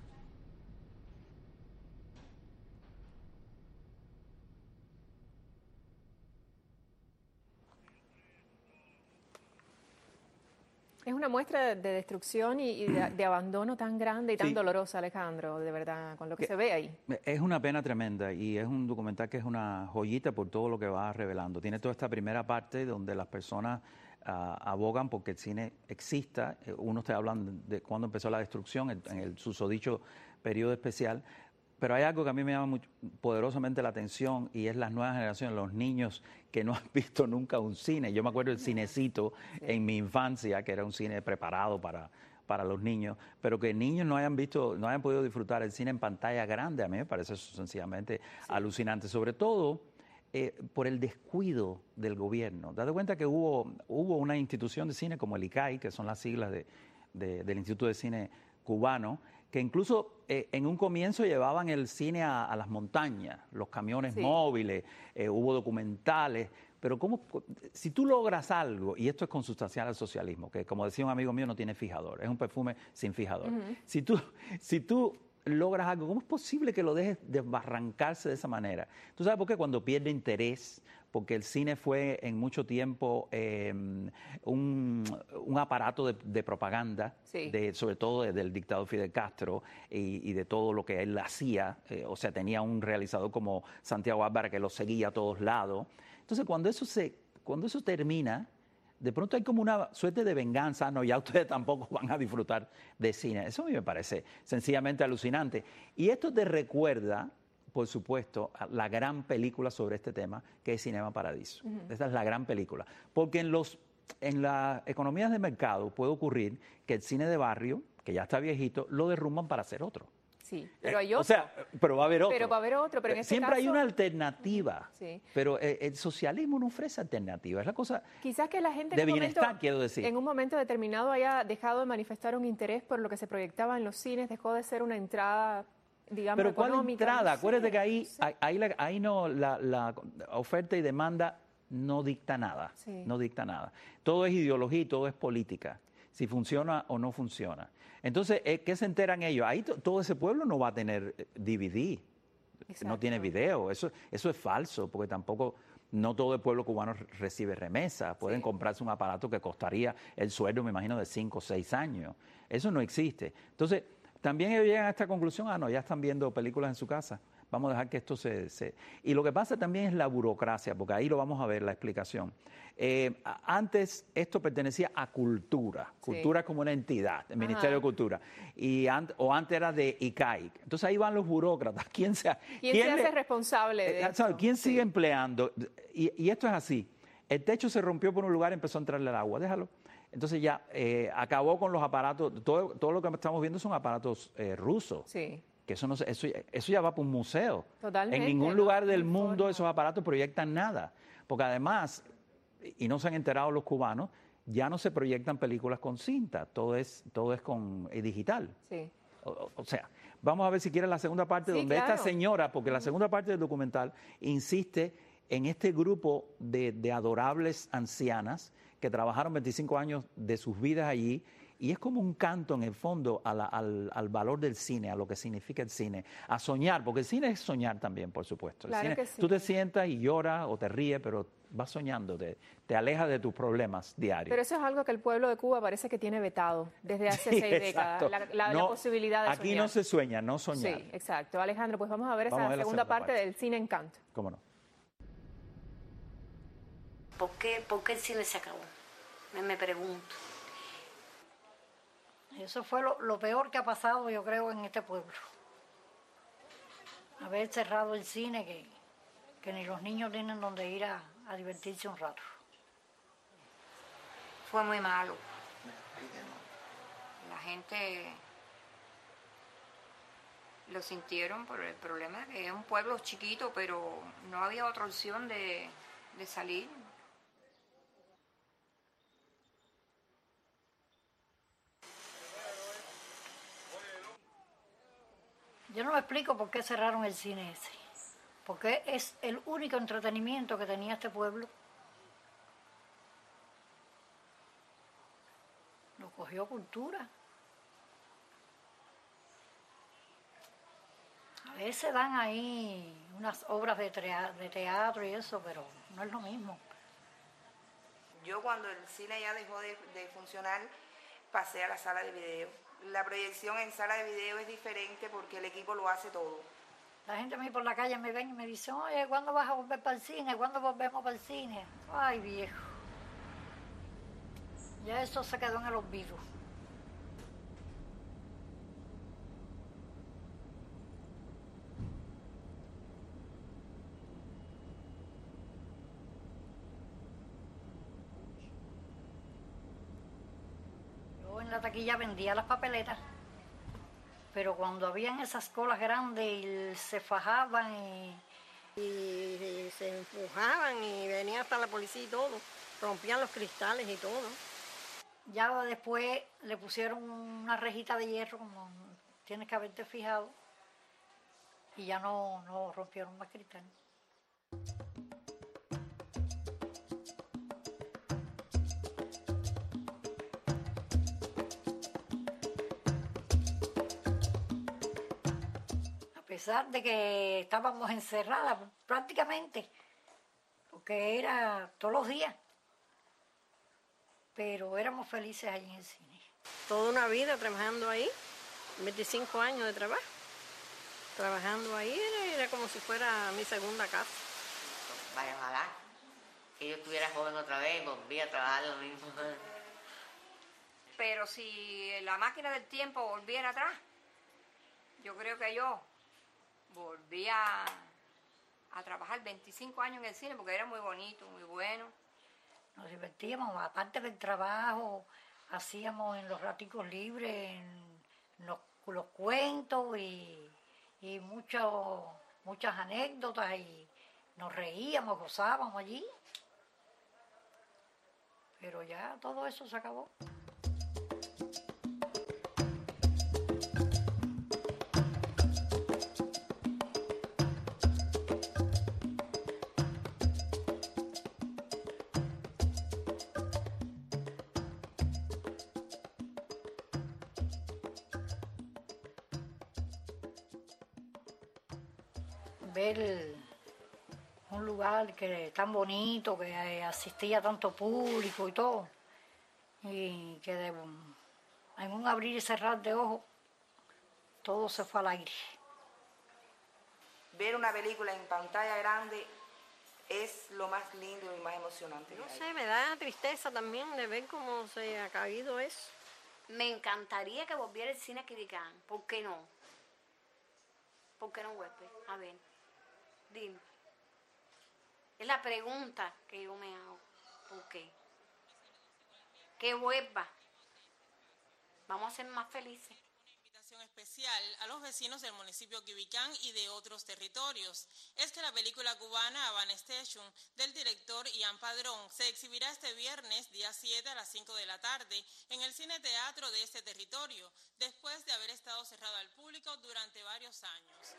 Es una muestra de destrucción y de abandono tan grande y tan dolorosa, Alejandro, de verdad, con lo que se ve ahí. Es una pena tremenda y es un documental que es una joyita por todo lo que va revelando. Tiene toda esta primera parte donde las personas abogan porque el cine exista. Uno está hablando de cuando empezó la destrucción, en el susodicho periodo especial. Pero hay algo que a mí me llama poderosamente la atención y es las nuevas generaciones, los niños que no han visto nunca un cine. Yo me acuerdo del Cinecito en mi infancia, que era un cine preparado para los niños, pero que niños no hayan podido disfrutar el cine en pantalla grande, a mí me parece eso sencillamente alucinante, sobre todo por el descuido del gobierno. Date cuenta que hubo una institución de cine como el ICAI, que son las siglas del Instituto de Cine Cubano, que incluso en un comienzo llevaban el cine a las montañas, los camiones móviles, hubo documentales, pero si tú logras algo, y esto es consustancial al socialismo, que como decía un amigo mío no tiene fijador, es un perfume sin fijador. Si tú logras algo, ¿cómo es posible que lo dejes desbarrancarse de esa manera? ¿Tú sabes por qué? Cuando pierde interés, porque el cine fue en mucho tiempo un aparato de propaganda, sobre todo del dictador Fidel Castro y de todo lo que él hacía. O sea, tenía un realizador como Santiago Álvarez que lo seguía a todos lados. Entonces, cuando eso termina, de pronto hay como una suerte de venganza. No, ya ustedes tampoco van a disfrutar de cine. Eso a mí me parece sencillamente alucinante. Y esto te recuerda, por supuesto, la gran película sobre este tema, que es Cinema Paradiso. Esta es la gran película. Porque en las economías de mercado puede ocurrir que el cine de barrio, que ya está viejito, lo derrumban para hacer otro. Sí, pero hay otro. O sea, pero va a haber otro. Pero va a haber otro, pero en este siempre caso, hay una alternativa. Sí. Pero el socialismo no ofrece alternativa. Es la cosa quizás que la gente de bienestar, quiero decir. En un momento determinado haya dejado de manifestar un interés por lo que se proyectaba en los cines, dejó de ser una entrada, digamos, pero económica. ¿cuál entrada? No sé, acuérdate que ahí no la oferta y demanda no dicta nada. No dicta nada. Todo es ideología y todo es política. Si funciona o no funciona. Entonces, ¿qué se enteran ellos? Ahí todo ese pueblo no va a tener DVD, no tiene video. Eso es falso, porque tampoco, no todo el pueblo cubano recibe remesa. Pueden comprarse un aparato que costaría el sueldo, me imagino, de 5 o 6 años. Eso no existe. Entonces, también ellos llegan a esta conclusión, ya están viendo películas en su casa. Vamos a dejar que esto Y lo que pasa también es la burocracia, porque ahí lo vamos a ver, la explicación. Antes esto pertenecía a Cultura. Cultura como una entidad, el Ministerio de Cultura. O antes era de ICAIC. Entonces ahí van los burócratas. ¿Quién se hace responsable de esto? ¿Quién sigue empleando? Y esto es así. El techo se rompió por un lugar y empezó a entrarle el agua. Déjalo. Entonces ya acabó con los aparatos. Todo lo que estamos viendo son aparatos rusos. Sí. Que eso ya va para un museo. Totalmente. En ningún lugar del mundo esos aparatos proyectan nada. Porque además, y no se han enterado los cubanos, ya no se proyectan películas con cinta. Todo es con digital. Sí. O sea, vamos a ver si quiere la segunda parte donde esta señora, porque la segunda parte del documental insiste en este grupo de adorables ancianas que trabajaron 25 años de sus vidas allí, y es como un canto en el fondo al valor del cine, a lo que significa el cine, a soñar, porque el cine es soñar también, por supuesto. Claro el cine, que sí. Tú te sientas y lloras o te ríes, pero vas soñando, te alejas de tus problemas diarios. Pero eso es algo que el pueblo de Cuba parece que tiene vetado desde hace 6 décadas, la posibilidad de soñar. Aquí no se sueña, no soñar. Sí, exacto. Alejandro, pues vamos a ver esa segunda parte del Cine Encanto. ¿Cómo no? ¿Por qué el cine se acabó? Me pregunto. Eso fue lo peor que ha pasado, yo creo, en este pueblo. Haber cerrado el cine, que ni los niños tienen donde ir a divertirse un rato. Fue muy malo. La gente lo sintieron por el problema de que es un pueblo chiquito, pero no había otra opción de salir. Yo no me explico por qué cerraron el cine ese, porque es el único entretenimiento que tenía este pueblo. Lo cogió Cultura. A veces dan ahí unas obras de teatro y eso, pero no es lo mismo. Yo cuando el cine ya dejó de funcionar, pasé a la sala de video. La proyección en sala de video es diferente porque el equipo lo hace todo. La gente a mí por la calle me ven y me dice, oye, ¿cuándo vas a volver para el cine? ¿Cuándo volvemos para el cine? Ay, viejo. Ya eso se quedó en el olvido. En la taquilla vendía las papeletas, pero cuando habían esas colas grandes y se fajaban y se empujaban y venía hasta la policía y todo, rompían los cristales y todo. Ya después le pusieron una rejita de hierro, como tienes que haberte fijado, y ya no rompieron más cristales. A pesar de que estábamos encerradas prácticamente, porque era todos los días, pero éramos felices allí en el cine. Toda una vida trabajando ahí, 25 años de trabajo. Trabajando ahí era como si fuera mi segunda casa. Vaya, ojalá que yo estuviera joven otra vez, volví a trabajar lo mismo. Pero si la máquina del tiempo volviera atrás, yo creo que yo volvía a trabajar 25 años en el cine porque era muy bonito, muy bueno. Nos divertíamos, aparte del trabajo, hacíamos en los raticos libres, los cuentos y muchas anécdotas y nos reíamos, gozábamos allí. Pero ya todo eso se acabó. Ver un lugar que tan bonito, que asistía tanto público y todo, y que en un abrir y cerrar de ojos todo se fue al aire. ver una película en pantalla grande es lo más lindo y más emocionante. No sé, me da tristeza también de ver cómo se ha caído eso. Me encantaría que volviera el cine Quibicán. ¿Por qué no? ¿Por qué no vuelve? A ver, dime. Es la pregunta que yo me hago. ¿Por qué? Que vuelva. Vamos a ser más felices. Especial a los vecinos del municipio Quibicán y de otros territorios. Es que la película cubana Havana Station del director Ian Padrón se exhibirá este viernes, día 7 a las 5 de la tarde, en el Cine Teatro de este territorio, después de haber estado cerrado al público durante varios años.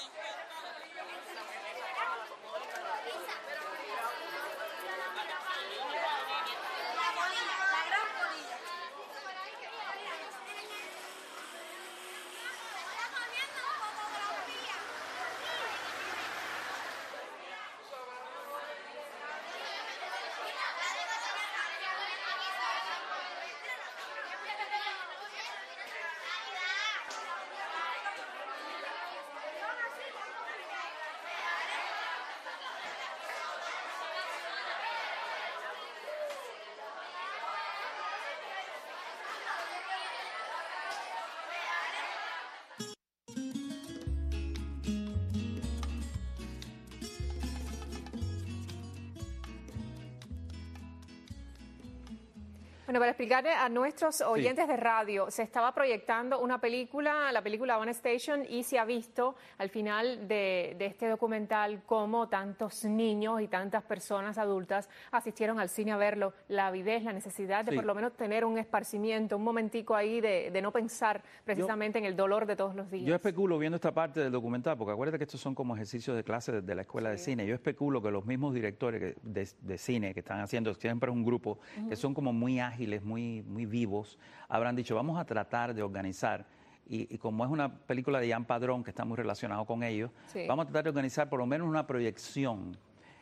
Bueno, para explicarle a nuestros oyentes de radio, se estaba proyectando una película, la película Havana Station, y se ha visto al final de este documental cómo tantos niños y tantas personas adultas asistieron al cine a verlo. La avidez, la necesidad de por lo menos tener un esparcimiento, un momentico ahí de no pensar precisamente en el dolor de todos los días. Yo especulo viendo esta parte del documental, porque acuérdate que estos son como ejercicios de clase de la escuela de cine. Yo especulo que los mismos directores de cine que están haciendo, siempre es un grupo, que son como muy ágiles, muy vivos, habrán dicho, vamos a tratar de organizar, y como es una película de Ian Padrón, que está muy relacionado con ellos, vamos a tratar de organizar por lo menos una proyección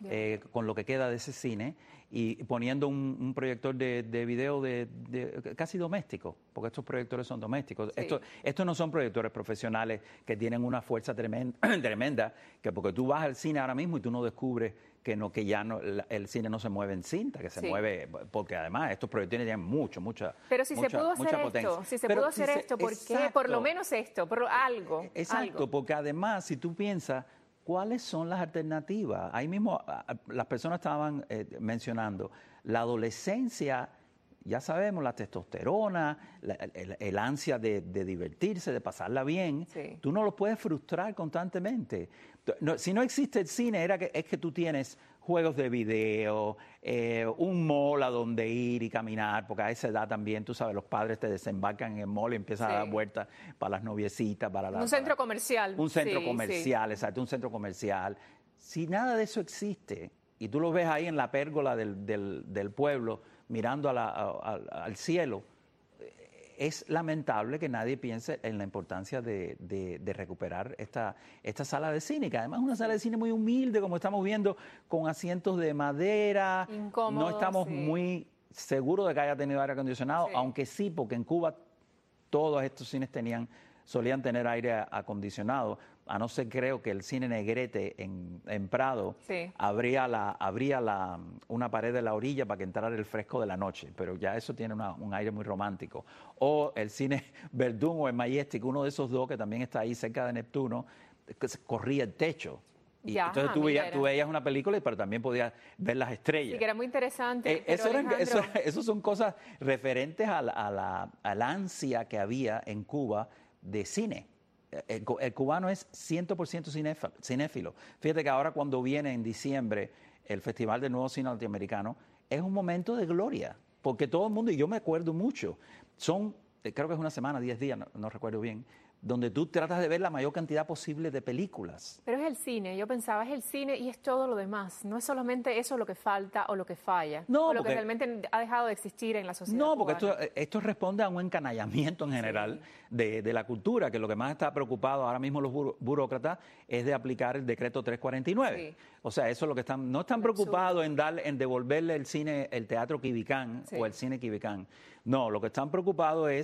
con lo que queda de ese cine, y poniendo un proyector de video casi doméstico, porque estos proyectores son domésticos. Estos no son proyectores profesionales que tienen una fuerza tremenda, que porque tú vas al cine ahora mismo y tú no descubres que ya no, el cine no se mueve en cinta, que se mueve, porque además estos proyectores tienen mucha Pero si mucha, se pudo hacer esto, si se pudo hacer esto, ¿por qué? Por lo menos esto, por algo. Exacto, porque además, si tú piensas, ¿cuáles son las alternativas? Ahí mismo las personas estaban mencionando, la adolescencia, ya sabemos, la testosterona, el ansia de divertirse, de pasarla bien, tú no lo puedes frustrar constantemente. Si no existe el cine, es que tú tienes juegos de video, un mall a donde ir y caminar, porque a esa edad también, tú sabes, los padres te desembarcan en el mall y empiezan a dar vueltas para las noviecitas, un centro comercial. Un centro comercial, exacto, un centro comercial. Si nada de eso existe, y tú lo ves ahí en la pérgola del pueblo, mirando al cielo, es lamentable que nadie piense en la importancia de recuperar esta sala de cine, que además es una sala de cine muy humilde, como estamos viendo, con asientos de madera. Incómodo, no estamos muy seguros de que haya tenido aire acondicionado, aunque sí, porque en Cuba todos estos cines solían tener aire acondicionado, a no ser, creo que el cine Negrete en Prado abría una pared de la orilla para que entrara el fresco de la noche, pero ya eso tiene un aire muy romántico. O el cine Verdún o el Majestic, uno de esos dos que también está ahí cerca de Neptuno, que corría el techo. Y entonces tú veías una película, pero también podías ver las estrellas. Sí, que era muy interesante. Eso son cosas referentes a la ansia que había en Cuba de cine. El cubano es 100% cinéfilo. Fíjate que ahora cuando viene en diciembre el Festival del Nuevo Cine Latinoamericano, es un momento de gloria, porque todo el mundo, y yo me acuerdo mucho, creo que es una semana, 10 días, no recuerdo bien, donde tú tratas de ver la mayor cantidad posible de películas. Pero es el cine, yo pensaba, es el cine y es todo lo demás. No es solamente eso lo que falta o lo que falla, o lo que realmente ha dejado de existir en la sociedad cubana. Porque esto responde a un encanallamiento en general de la cultura, que lo que más está preocupado ahora mismo los burócratas es de aplicar el decreto 349. O sea, eso es lo que no están preocupados en devolverle el teatro Quibicán o el cine Quibicán. No, lo que están preocupados es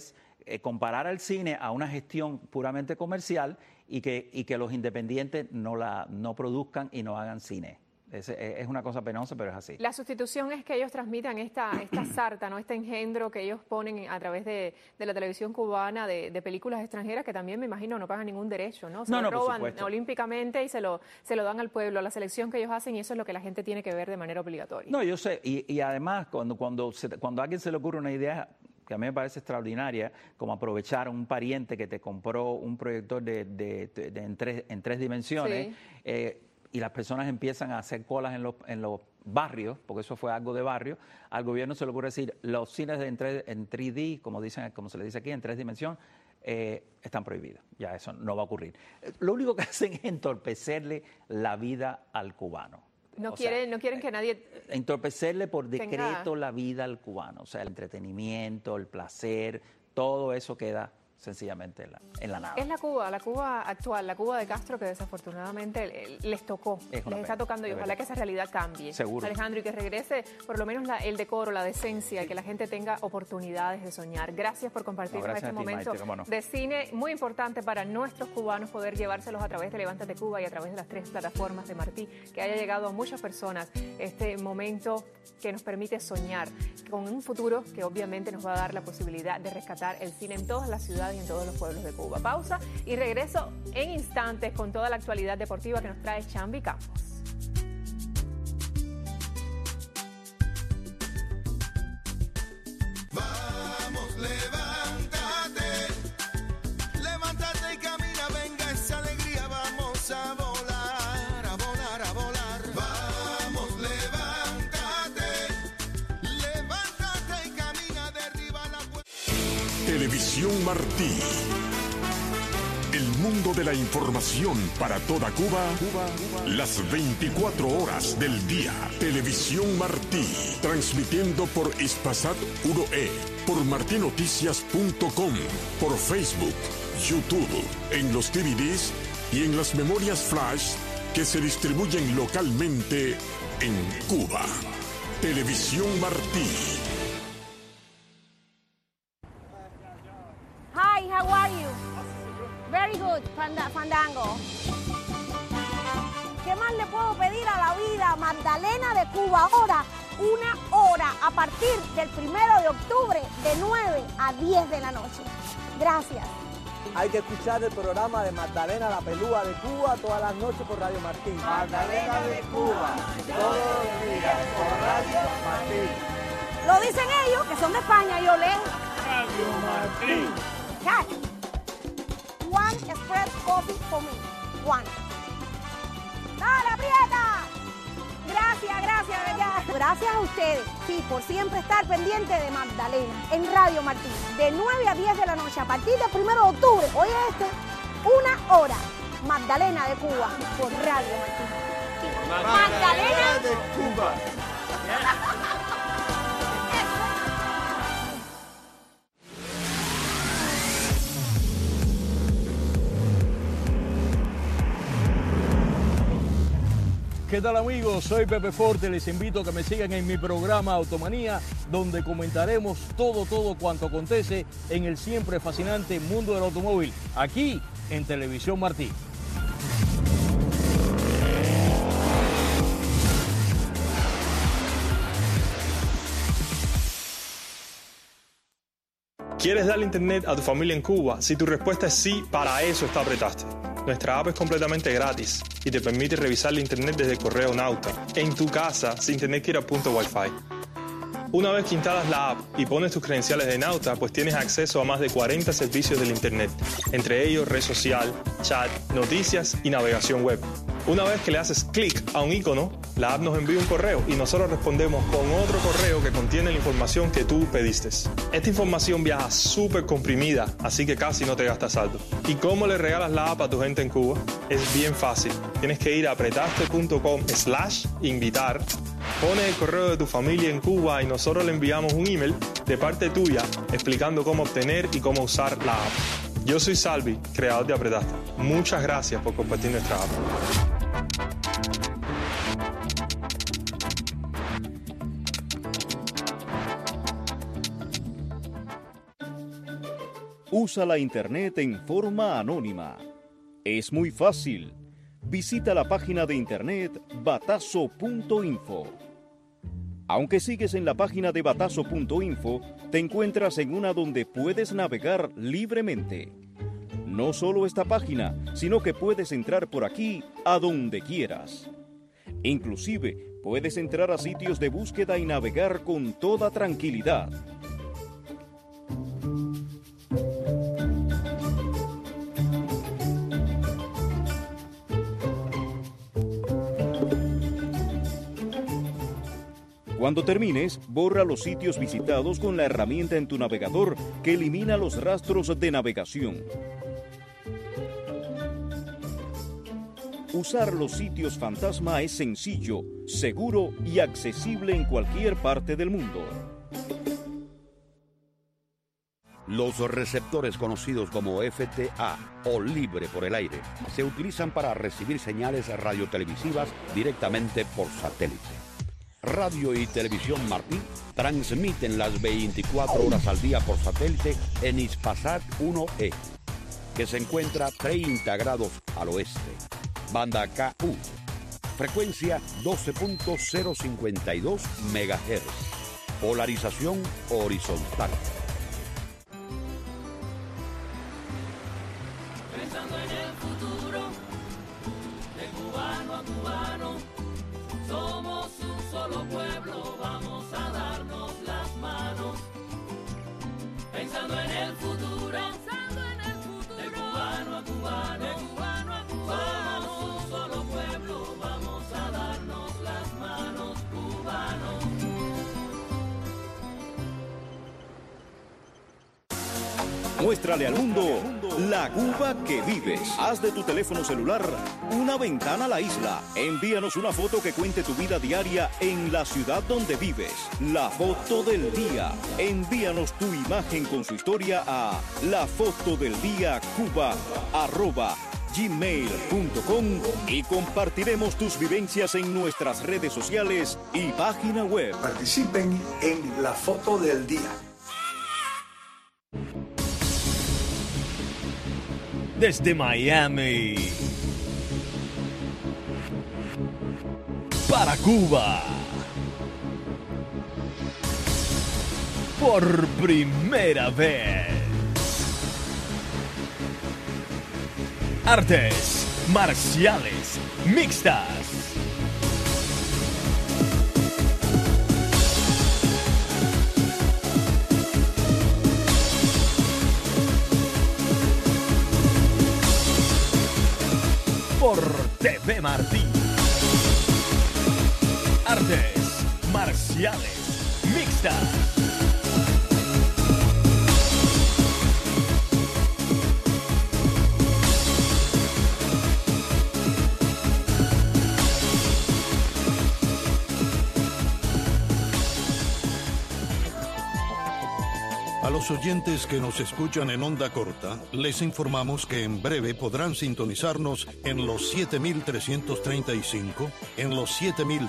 comparar al cine a una gestión puramente comercial y que los independientes no produzcan y no hagan cine. Es una cosa penosa, pero es así. La sustitución es que ellos transmitan esta sarta, ¿no? Este engendro que ellos ponen a través de la televisión cubana de películas extranjeras que también, me imagino, no pagan ningún derecho, ¿no? Se lo roban olímpicamente y se lo dan al pueblo, a la selección que ellos hacen, y eso es lo que la gente tiene que ver de manera obligatoria. No, yo sé, y además cuando a alguien se le ocurre una idea que a mí me parece extraordinaria, como aprovechar a un pariente que te compró un proyector en tres dimensiones, sí. Y las personas empiezan a hacer colas en los barrios, porque eso fue algo de barrio, al gobierno se le ocurre decir, los cines en 3D, como se le dice aquí, en 3 dimensiones, están prohibidos. Ya eso no va a ocurrir. Lo único que hacen es entorpecerle la vida al cubano. No quieren que nadie... Entorpecerle por decreto la vida al cubano. O sea, el entretenimiento, el placer, todo eso queda sencillamente en la nada. Es la Cuba actual, la Cuba de Castro, que desafortunadamente les tocó, les está tocando, y ojalá que esa realidad cambie. Seguro. Alejandro, y que regrese por lo menos el decoro, la decencia, y que la gente tenga oportunidades de soñar. Gracias por compartirnos este momento de cine muy importante para nuestros cubanos, poder llevárselos a través de Levántate Cuba y a través de las 3 plataformas de Martí, que haya llegado a muchas personas este momento que nos permite soñar con un futuro que obviamente nos va a dar la posibilidad de rescatar el cine en todas las ciudades y en todos los pueblos de Cuba. Pausa y regreso en instantes con toda la actualidad deportiva que nos trae Chambi Campos. Vamos, levántate y camina, venga esa alegría, vamos a volar, a volar, a volar. Vamos, levántate y camina, derriba la puerta. Televisión Martí. El mundo de la información para toda Cuba, las 24 horas del día. Televisión Martí, transmitiendo por Hispasat 1E, por martinoticias.com, por Facebook, YouTube, en los DVDs y en las memorias flash que se distribuyen localmente en Cuba. Televisión Martí. Hi, how are you? Very good, Fandango. ¿Qué más le puedo pedir a la vida? Magdalena de Cuba, ahora 1 hora a partir del 1 de octubre de 9 a 10 de la noche. Gracias. Hay que escuchar el programa de Magdalena la Pelúa de Cuba todas las noches por Radio Martí. Magdalena de Cuba, todos los días por Radio Martí. Lo dicen ellos, que son de España, yo leo. Radio Martí. Cat. 1 espresso coffee for me. 1. ¡Dale, aprieta! Gracias. Gracias a ustedes, sí, por siempre estar pendiente de Magdalena en Radio Martí, de 9 a 10 de la noche, a partir del 1 de octubre. Oye, 1 hora. Magdalena de Cuba, por Radio Martí. Magdalena de Cuba. ¿Qué tal, amigos? Soy Pepe Forte, les invito a que me sigan en mi programa Automanía, donde comentaremos todo cuanto acontece en el siempre fascinante mundo del automóvil, aquí en Televisión Martí. ¿Quieres darle internet a tu familia en Cuba? Si tu respuesta es sí, para eso está Apretaste. Nuestra app es completamente gratis y te permite revisar la internet desde el correo Nauta en tu casa sin tener que ir a punto Wi-Fi. Una vez que instalas la app y pones tus credenciales de Nauta, pues tienes acceso a más de 40 servicios del internet, entre ellos red social, chat, noticias y navegación web. Una vez que le haces clic a un icono, la app nos envía un correo y nosotros respondemos con otro correo que contiene la información que tú pediste. Esta información viaja súper comprimida, así que casi no te gastas saldo. ¿Y cómo le regalas la app a tu gente en Cuba? Es bien fácil. Tienes que ir a apretaste.com/invitar, pones el correo de tu familia en Cuba y nosotros le enviamos un email de parte tuya explicando cómo obtener y cómo usar la app. Yo soy Salvi, creador de Apretaste. Muchas gracias por compartir nuestra app. Usa la Internet en forma anónima. Es muy fácil. Visita la página de Internet batazo.info. Aunque sigues en la página de batazo.info, te encuentras en una donde puedes navegar libremente. No solo esta página, sino que puedes entrar por aquí a donde quieras. Inclusive, puedes entrar a sitios de búsqueda y navegar con toda tranquilidad. Cuando termines, borra los sitios visitados con la herramienta en tu navegador que elimina los rastros de navegación. Usar los sitios fantasma es sencillo, seguro y accesible en cualquier parte del mundo. Los receptores conocidos como FTA o libre por el aire se utilizan para recibir señales radiotelevisivas directamente por satélite. Radio y Televisión Martí transmiten las 24 horas al día por satélite en Hispasat 1E, que se encuentra 30 grados al oeste. Banda KU, frecuencia 12.052 MHz, polarización horizontal. Pensando en el futuro, de cubano a cubano, somos un solo pueblo, vamos a darnos las manos. Pensando en el futuro, de cubano a cubano, somos un solo pueblo, vamos a darnos las manos, cubanos. Muéstrale al mundo la Cuba que vives. Haz de tu teléfono celular una ventana a la isla. Envíanos una foto que cuente tu vida diaria en la ciudad donde vives. La foto del día. Envíanos tu imagen con su historia a lafotodeldia@gmail.com y compartiremos tus vivencias en nuestras redes sociales y página web. Participen en la foto del día. Desde Miami para Cuba, por primera vez, artes marciales mixtas. Por TV Martí. Artes marciales mixtas. A los oyentes que nos escuchan en onda corta, les informamos que en breve podrán sintonizarnos en los 7.335, en los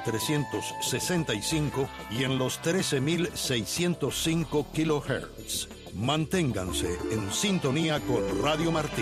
7.365 y en los 13.605 kHz. Manténganse en sintonía con Radio Martí.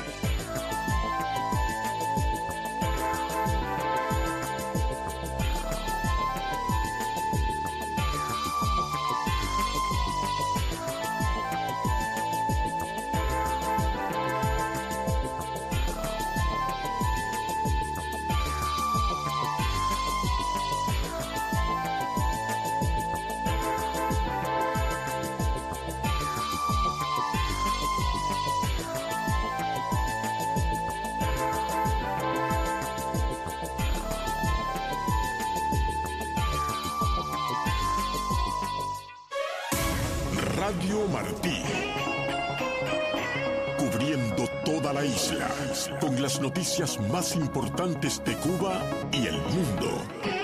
Radio Martí, cubriendo toda la isla, con las noticias más importantes de Cuba y el mundo.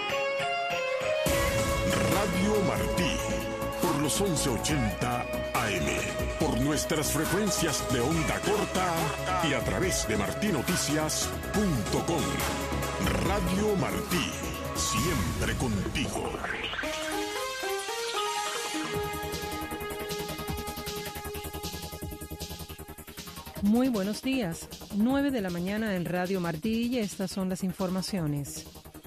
Radio Martí, por los 1180 AM, por nuestras frecuencias de onda corta y a través de martinoticias.com. Radio Martí, siempre contigo. Muy buenos días. 9 de la mañana en Radio Martí y estas son las informaciones.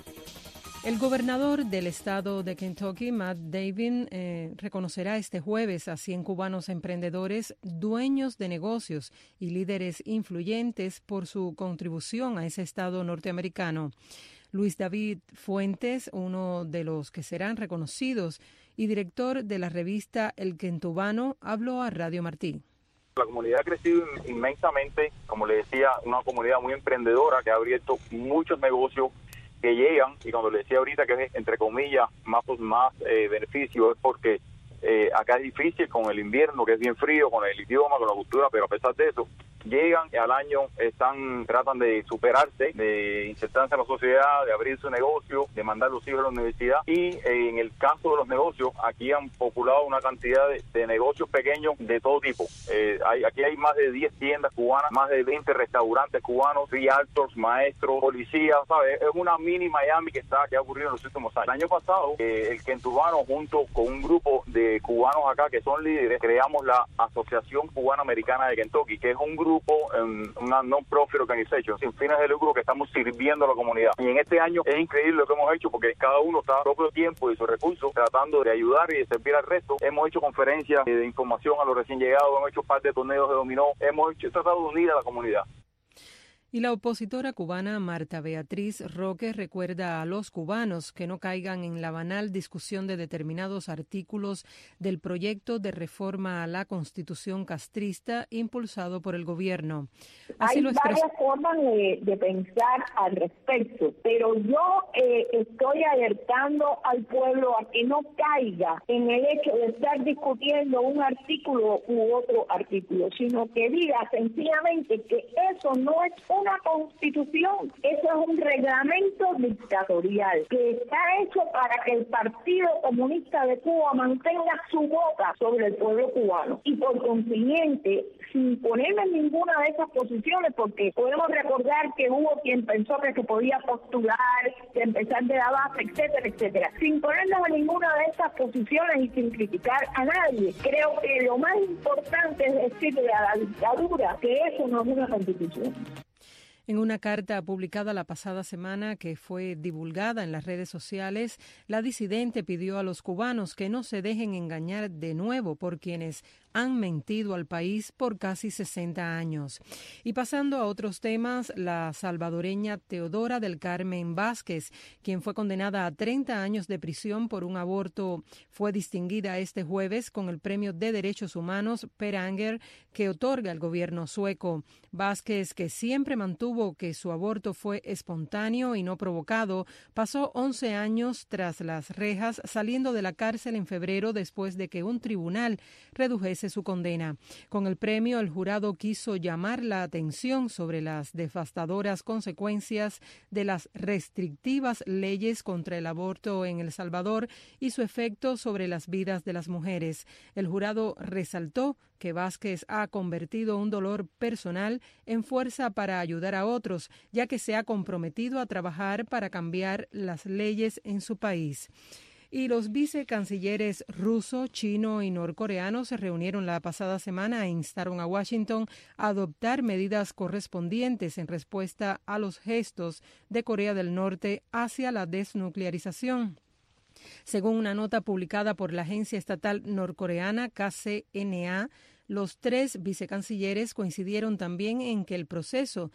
El gobernador del estado de Kentucky, Matt Davin, reconocerá este jueves a 100 cubanos emprendedores, dueños de negocios y líderes influyentes por su contribución a ese estado norteamericano. Luis David Fuentes, uno de los que serán reconocidos y director de la revista El Kentubano, habló a Radio Martí. La comunidad ha crecido inmensamente, como le decía, una comunidad muy emprendedora que ha abierto muchos negocios que llegan, y cuando le decía ahorita que es, entre comillas, más beneficio, es porque acá es difícil con el invierno, que es bien frío, con el idioma, con la cultura, pero a pesar de eso, llegan al año, tratan de superarse, de insertarse en la sociedad, de abrir su negocio, de mandar los hijos a la universidad. Y en el caso de los negocios, aquí han populado una cantidad de negocios pequeños de todo tipo. Aquí hay más de 10 tiendas cubanas, más de 20 restaurantes cubanos, realtors, maestros, policías, ¿sabes? Es una mini Miami que ha ocurrido en los últimos años. El año pasado, el Kentubano, junto con un grupo de cubanos acá que son líderes, creamos la Asociación Cubana Americana de Kentucky, que es un grupo, una non-profit organization, sin fines de lucro, que estamos sirviendo a la comunidad. Y en este año es increíble lo que hemos hecho, porque cada uno está a su propio tiempo y sus recursos tratando de ayudar y de servir al resto. Hemos hecho conferencias de información a los recién llegados, hemos hecho parte de torneos de dominó, hemos tratado de unir a la comunidad. Y la opositora cubana Marta Beatriz Roque recuerda a los cubanos que no caigan en la banal discusión de determinados artículos del proyecto de reforma a la Constitución castrista impulsado por el gobierno. Hay varias formas de pensar al respecto, pero yo estoy alertando al pueblo a que no caiga en el hecho de estar discutiendo un artículo u otro artículo, sino que diga sencillamente que eso no es una constitución, eso es un reglamento dictatorial que está hecho para que el Partido Comunista de Cuba mantenga su boca sobre el pueblo cubano, y por consiguiente, sin ponerme en ninguna de esas posiciones, porque podemos recordar que hubo quien pensó que se podía postular, de empezar de la base, etcétera, etcétera. Sin ponernos en ninguna de esas posiciones y sin criticar a nadie, creo que lo más importante es decirle a la dictadura que eso no es una constitución. En una carta publicada la pasada semana que fue divulgada en las redes sociales, la disidente pidió a los cubanos que no se dejen engañar de nuevo por quienes han mentido al país por casi 60 años. Y pasando a otros temas, la salvadoreña Teodora del Carmen Vázquez, quien fue condenada a 30 años de prisión por un aborto, fue distinguida este jueves con el Premio de Derechos Humanos Per Anger que otorga el gobierno sueco. Vázquez, que siempre mantuvo que su aborto fue espontáneo y no provocado, pasó 11 años tras las rejas, saliendo de la cárcel en febrero después de que un tribunal redujese su condena. Con el premio, el jurado quiso llamar la atención sobre las devastadoras consecuencias de las restrictivas leyes contra el aborto en El Salvador y su efecto sobre las vidas de las mujeres. El jurado resaltó que Vázquez ha convertido un dolor personal en fuerza para ayudar a otros, ya que se ha comprometido a trabajar para cambiar las leyes en su país. Y los vicecancilleres ruso, chino y norcoreano se reunieron la pasada semana e instaron a Washington a adoptar medidas correspondientes en respuesta a los gestos de Corea del Norte hacia la desnuclearización. Según una nota publicada por la agencia estatal norcoreana KCNA, los tres vicecancilleres coincidieron también en que el proceso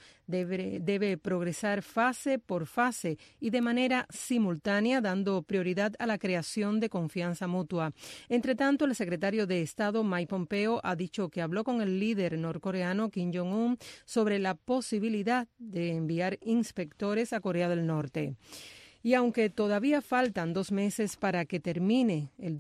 debe progresar fase por fase y de manera simultánea, dando prioridad a la creación de confianza mutua. Entre tanto, el secretario de Estado Mike Pompeo ha dicho que habló con el líder norcoreano Kim Jong-un sobre la posibilidad de enviar inspectores a Corea del Norte. Y aunque todavía faltan 2 meses para que termine el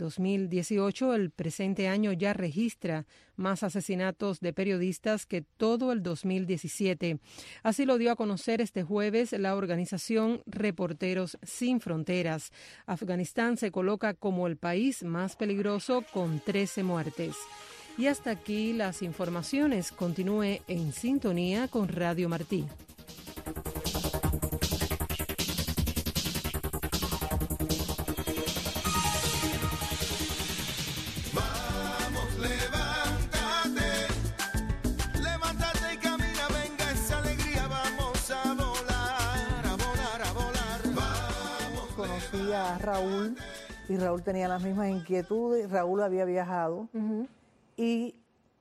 2018, el presente año ya registra más asesinatos de periodistas que todo el 2017. Así lo dio a conocer este jueves la organización Reporteros Sin Fronteras. Afganistán se coloca como el país más peligroso con 13 muertes. Y hasta aquí las informaciones. Continúe en sintonía con Radio Martí. Levántate conocí a Raúl y Raúl tenía las mismas inquietudes. Raúl había viajado y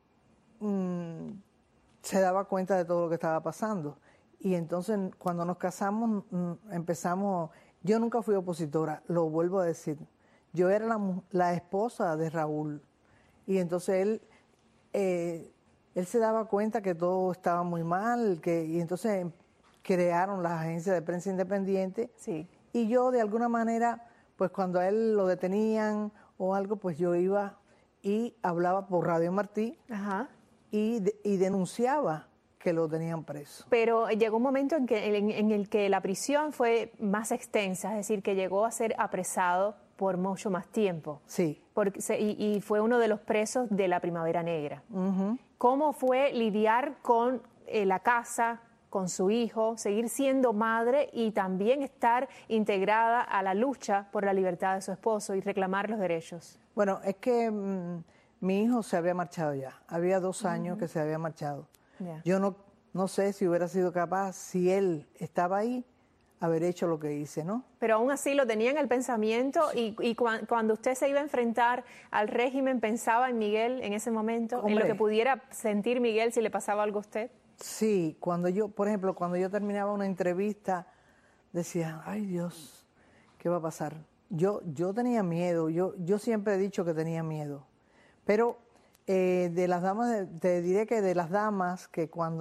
se daba cuenta de todo lo que estaba pasando. Y entonces cuando nos casamos empezamos, yo nunca fui opositora, lo vuelvo a decir, yo era la esposa de Raúl y entonces él se daba cuenta que todo estaba muy mal, y entonces crearon las agencias de prensa independiente y yo de alguna manera, pues cuando a él lo detenían o algo, pues yo iba y hablaba por Radio Martí y denunciaba que lo tenían preso. Pero llegó un momento en el que la prisión fue más extensa, es decir, que llegó a ser apresado por mucho más tiempo. Sí. Y fue uno de los presos de la Primavera Negra. ¿Cómo fue lidiar con la casa, con su hijo, seguir siendo madre y también estar integrada a la lucha por la libertad de su esposo y reclamar los derechos? Bueno, es que mi hijo se había marchado ya. Había 2 años que se había marchado. Yeah. Yo no sé si hubiera sido capaz, si él estaba ahí, haber hecho lo que hice, ¿no? Pero aún así lo tenía en el pensamiento y cuando usted se iba a enfrentar al régimen, ¿pensaba en Miguel en ese momento? Hombre, ¿en lo que pudiera sentir Miguel si le pasaba algo a usted? Sí, por ejemplo, cuando yo terminaba una entrevista, decía, ay Dios, ¿qué va a pasar? Yo tenía miedo, yo siempre he dicho que tenía miedo, pero de las damas, te diré que de las damas, que cuando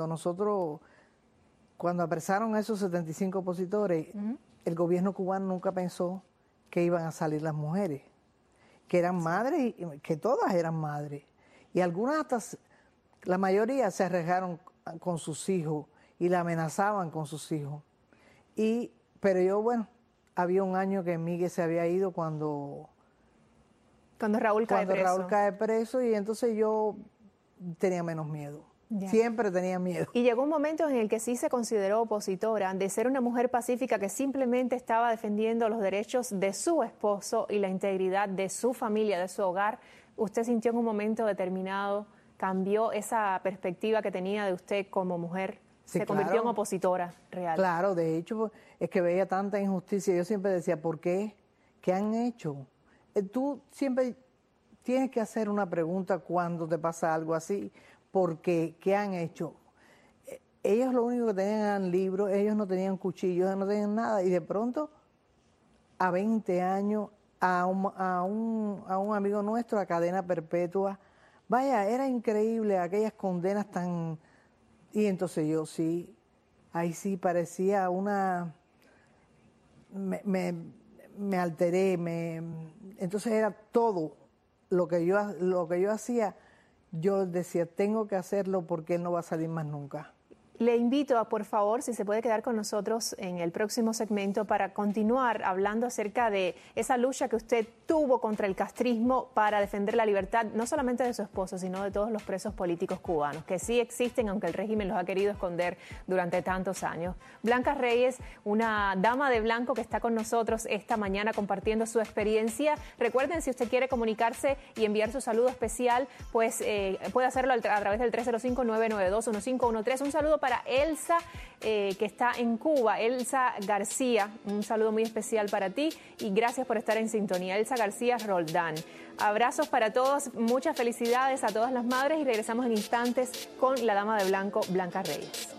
apresaron a esos 75 opositores, el gobierno cubano nunca pensó que iban a salir las mujeres, que eran madres, que todas eran madres. Y algunas hasta, la mayoría se arriesgaron con sus hijos y la amenazaban con sus hijos. Pero yo, bueno, había un año que Miguel se había ido cuando Raúl cae preso y entonces yo tenía menos miedo. Ya. Siempre tenía miedo. Y llegó un momento en el que sí se consideró opositora, de ser una mujer pacífica que simplemente estaba defendiendo los derechos de su esposo y la integridad de su familia, de su hogar. ¿Usted sintió en un momento determinado, cambió esa perspectiva que tenía de usted como mujer? Sí, se convirtió en opositora real. Claro, de hecho, es que veía tanta injusticia. Yo siempre decía, ¿por qué? ¿Qué han hecho? Tú siempre tienes que hacer una pregunta cuando te pasa algo así, porque ¿qué han hecho? Ellos lo único que tenían eran libros, ellos no tenían cuchillos, ellos no tenían nada, y de pronto, a 20 años, a un amigo nuestro, a cadena perpetua, vaya, era increíble aquellas condenas tan... Y entonces yo sí, ahí sí parecía una... Me alteré, entonces era todo lo que yo hacía, yo decía, tengo que hacerlo porque él no va a salir más nunca. Le invito a, por favor, si se puede quedar con nosotros en el próximo segmento para continuar hablando acerca de esa lucha que usted tuvo contra el castrismo para defender la libertad, no solamente de su esposo, sino de todos los presos políticos cubanos, que sí existen, aunque el régimen los ha querido esconder durante tantos años. Blanca Reyes, una dama de blanco que está con nosotros esta mañana compartiendo su experiencia. Recuerden, si usted quiere comunicarse y enviar su saludo especial, pues puede hacerlo a través del 305-992-1513. Un saludo para Elsa, que está en Cuba, Elsa García, un saludo muy especial para ti y gracias por estar en sintonía. Elsa García Roldán. Abrazos para todos, muchas felicidades a todas las madres y regresamos en instantes con la dama de blanco, Blanca Reyes.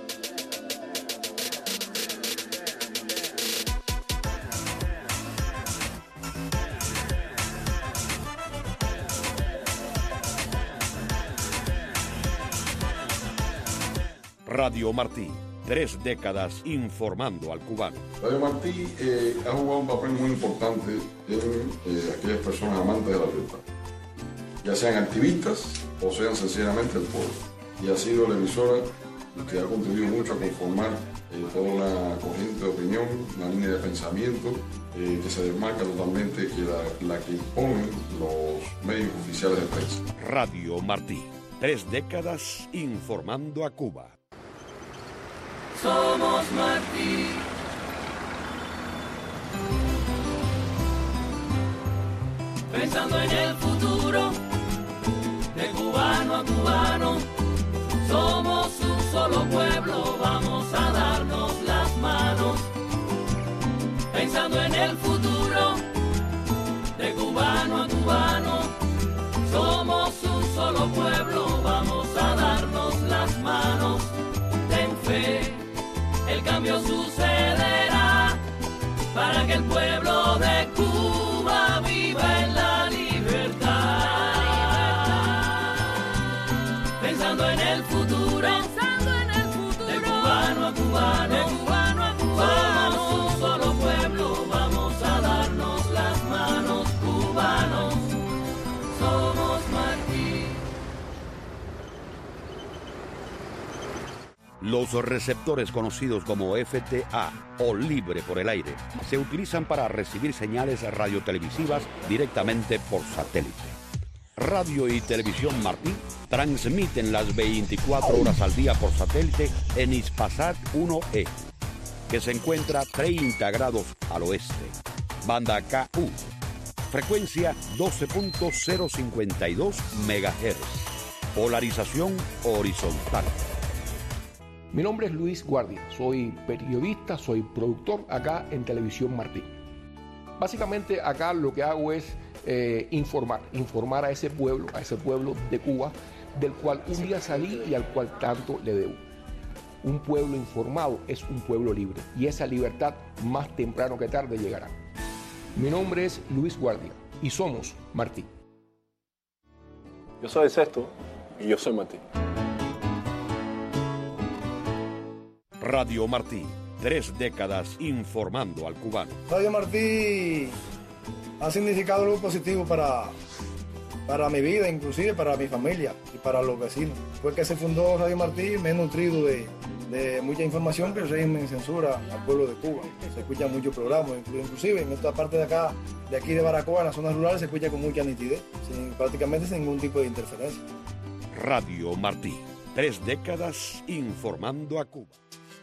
Radio Martí, 3 décadas informando al cubano. Radio Martí ha jugado un papel muy importante en aquellas personas amantes de la libertad, ya sean activistas o sean sencillamente el pueblo. Y ha sido la emisora que ha contribuido mucho a conformar toda una corriente de opinión, una línea de pensamiento que se desmarca totalmente que la que imponen los medios oficiales de prensa. Radio Martí, 3 décadas informando a Cuba. Somos Martí. Pensando en el futuro, de cubano a cubano, somos un solo pueblo, vamos a darnos las manos. Pensando en el futuro. Los receptores conocidos como FTA o libre por el aire se utilizan para recibir señales radiotelevisivas directamente por satélite. Radio y Televisión Martí transmiten las 24 horas al día por satélite en Hispasat 1E, que se encuentra 30 grados al oeste. Banda KU, frecuencia 12.052 MHz, polarización horizontal. Mi nombre es Luis Guardia, soy periodista, soy productor acá en Televisión Martí. Básicamente acá lo que hago es informar a ese pueblo de Cuba, del cual un día salí y al cual tanto le debo. Un pueblo informado es un pueblo libre y esa libertad más temprano que tarde llegará. Mi nombre es Luis Guardia y somos Martí. Yo soy Sexto y yo soy Martí. Radio Martí, 3 décadas informando al cubano. Radio Martí ha significado algo positivo para mi vida, inclusive para mi familia y para los vecinos. Después que se fundó Radio Martí me he nutrido de mucha información que el régimen censura al pueblo de Cuba. Se escuchan muchos programas, inclusive en esta parte de aquí de Baracoa, en las zonas rurales, se escucha con mucha nitidez, prácticamente sin ningún tipo de interferencia. Radio Martí, 3 décadas informando a Cuba.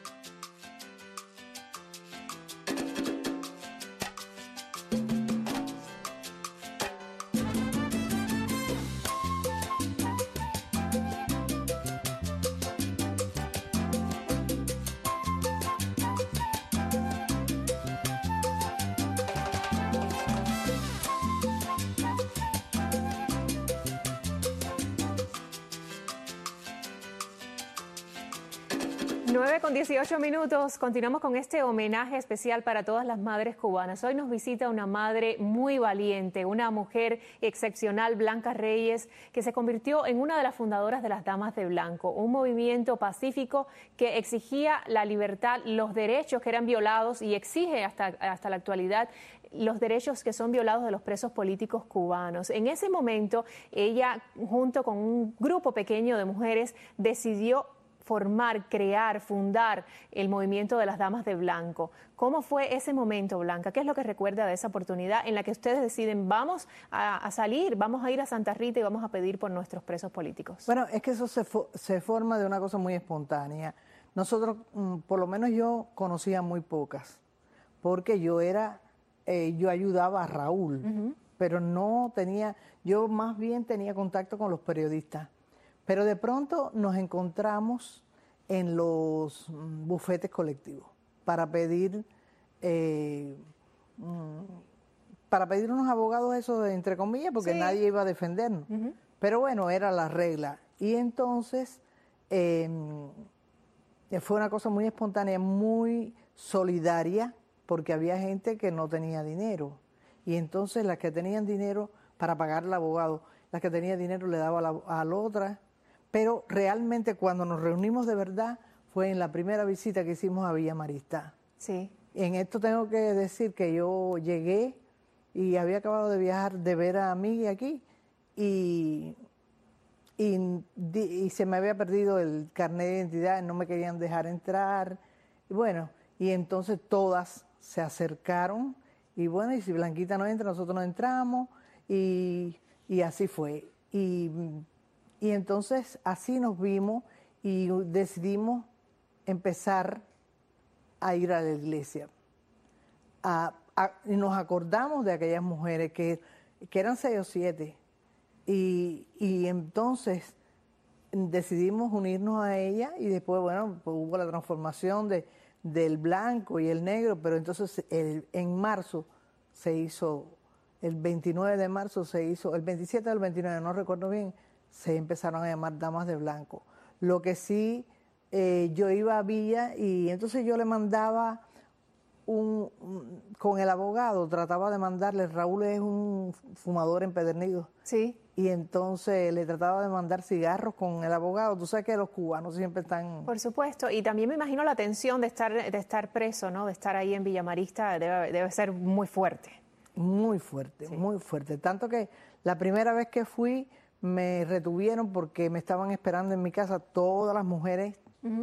Con 18 minutos, continuamos con este homenaje especial para todas las madres cubanas. Hoy nos visita una madre muy valiente, una mujer excepcional, Blanca Reyes, que se convirtió en una de las fundadoras de las Damas de Blanco, un movimiento pacífico que exigía la libertad, los derechos que eran violados y exige hasta la actualidad los derechos que son violados de los presos políticos cubanos. En ese momento, ella, junto con un grupo pequeño de mujeres, decidió formar, crear, fundar el movimiento de las Damas de Blanco. ¿Cómo fue ese momento, Blanca? ¿Qué es lo que recuerda de esa oportunidad en la que ustedes deciden vamos a salir, vamos a ir a Santa Rita y vamos a pedir por nuestros presos políticos? Bueno, es que eso se forma de una cosa muy espontánea. Nosotros, por lo menos yo conocía muy pocas, porque yo ayudaba a Raúl, pero no tenía, yo más bien tenía contacto con los periodistas. Pero de pronto nos encontramos en los bufetes colectivos para pedir unos abogados, eso de, entre comillas, porque sí, nadie iba a defendernos. Pero bueno, era la regla. Y entonces fue una cosa muy espontánea, muy solidaria, porque había gente que no tenía dinero. Y entonces las que tenían dinero para pagar al abogado, las que tenían dinero le daba a la otra. Pero realmente cuando nos reunimos de verdad fue en la primera visita que hicimos a Villa Maristá. Sí. En esto tengo que decir que yo llegué y había acabado de viajar, de ver a Migui aquí y se me había perdido el carnet de identidad, no me querían dejar entrar. Y bueno, y entonces todas se acercaron y bueno, y si Blanquita no entra, nosotros no entramos y así fue. Y entonces así nos vimos y decidimos empezar a ir a la iglesia. Y nos acordamos de aquellas mujeres que eran 6 o 7. Y entonces decidimos unirnos a ellas y después, bueno, pues hubo la transformación del blanco y el negro, pero entonces en marzo se hizo, el 29 de marzo se hizo, el 27 o el 29, no recuerdo bien, se empezaron a llamar Damas de Blanco. Lo que sí, yo iba a Villa y entonces yo le mandaba con el abogado, trataba de mandarle, Raúl es un fumador empedernido. Sí. Y entonces le trataba de mandar cigarros con el abogado. Tú sabes que los cubanos siempre están... Por supuesto, y también me imagino la tensión de estar preso, ¿no? De estar ahí en Villa Marista debe ser muy fuerte. Muy fuerte, sí, muy fuerte. Tanto que la primera vez que fui me retuvieron porque me estaban esperando en mi casa todas las mujeres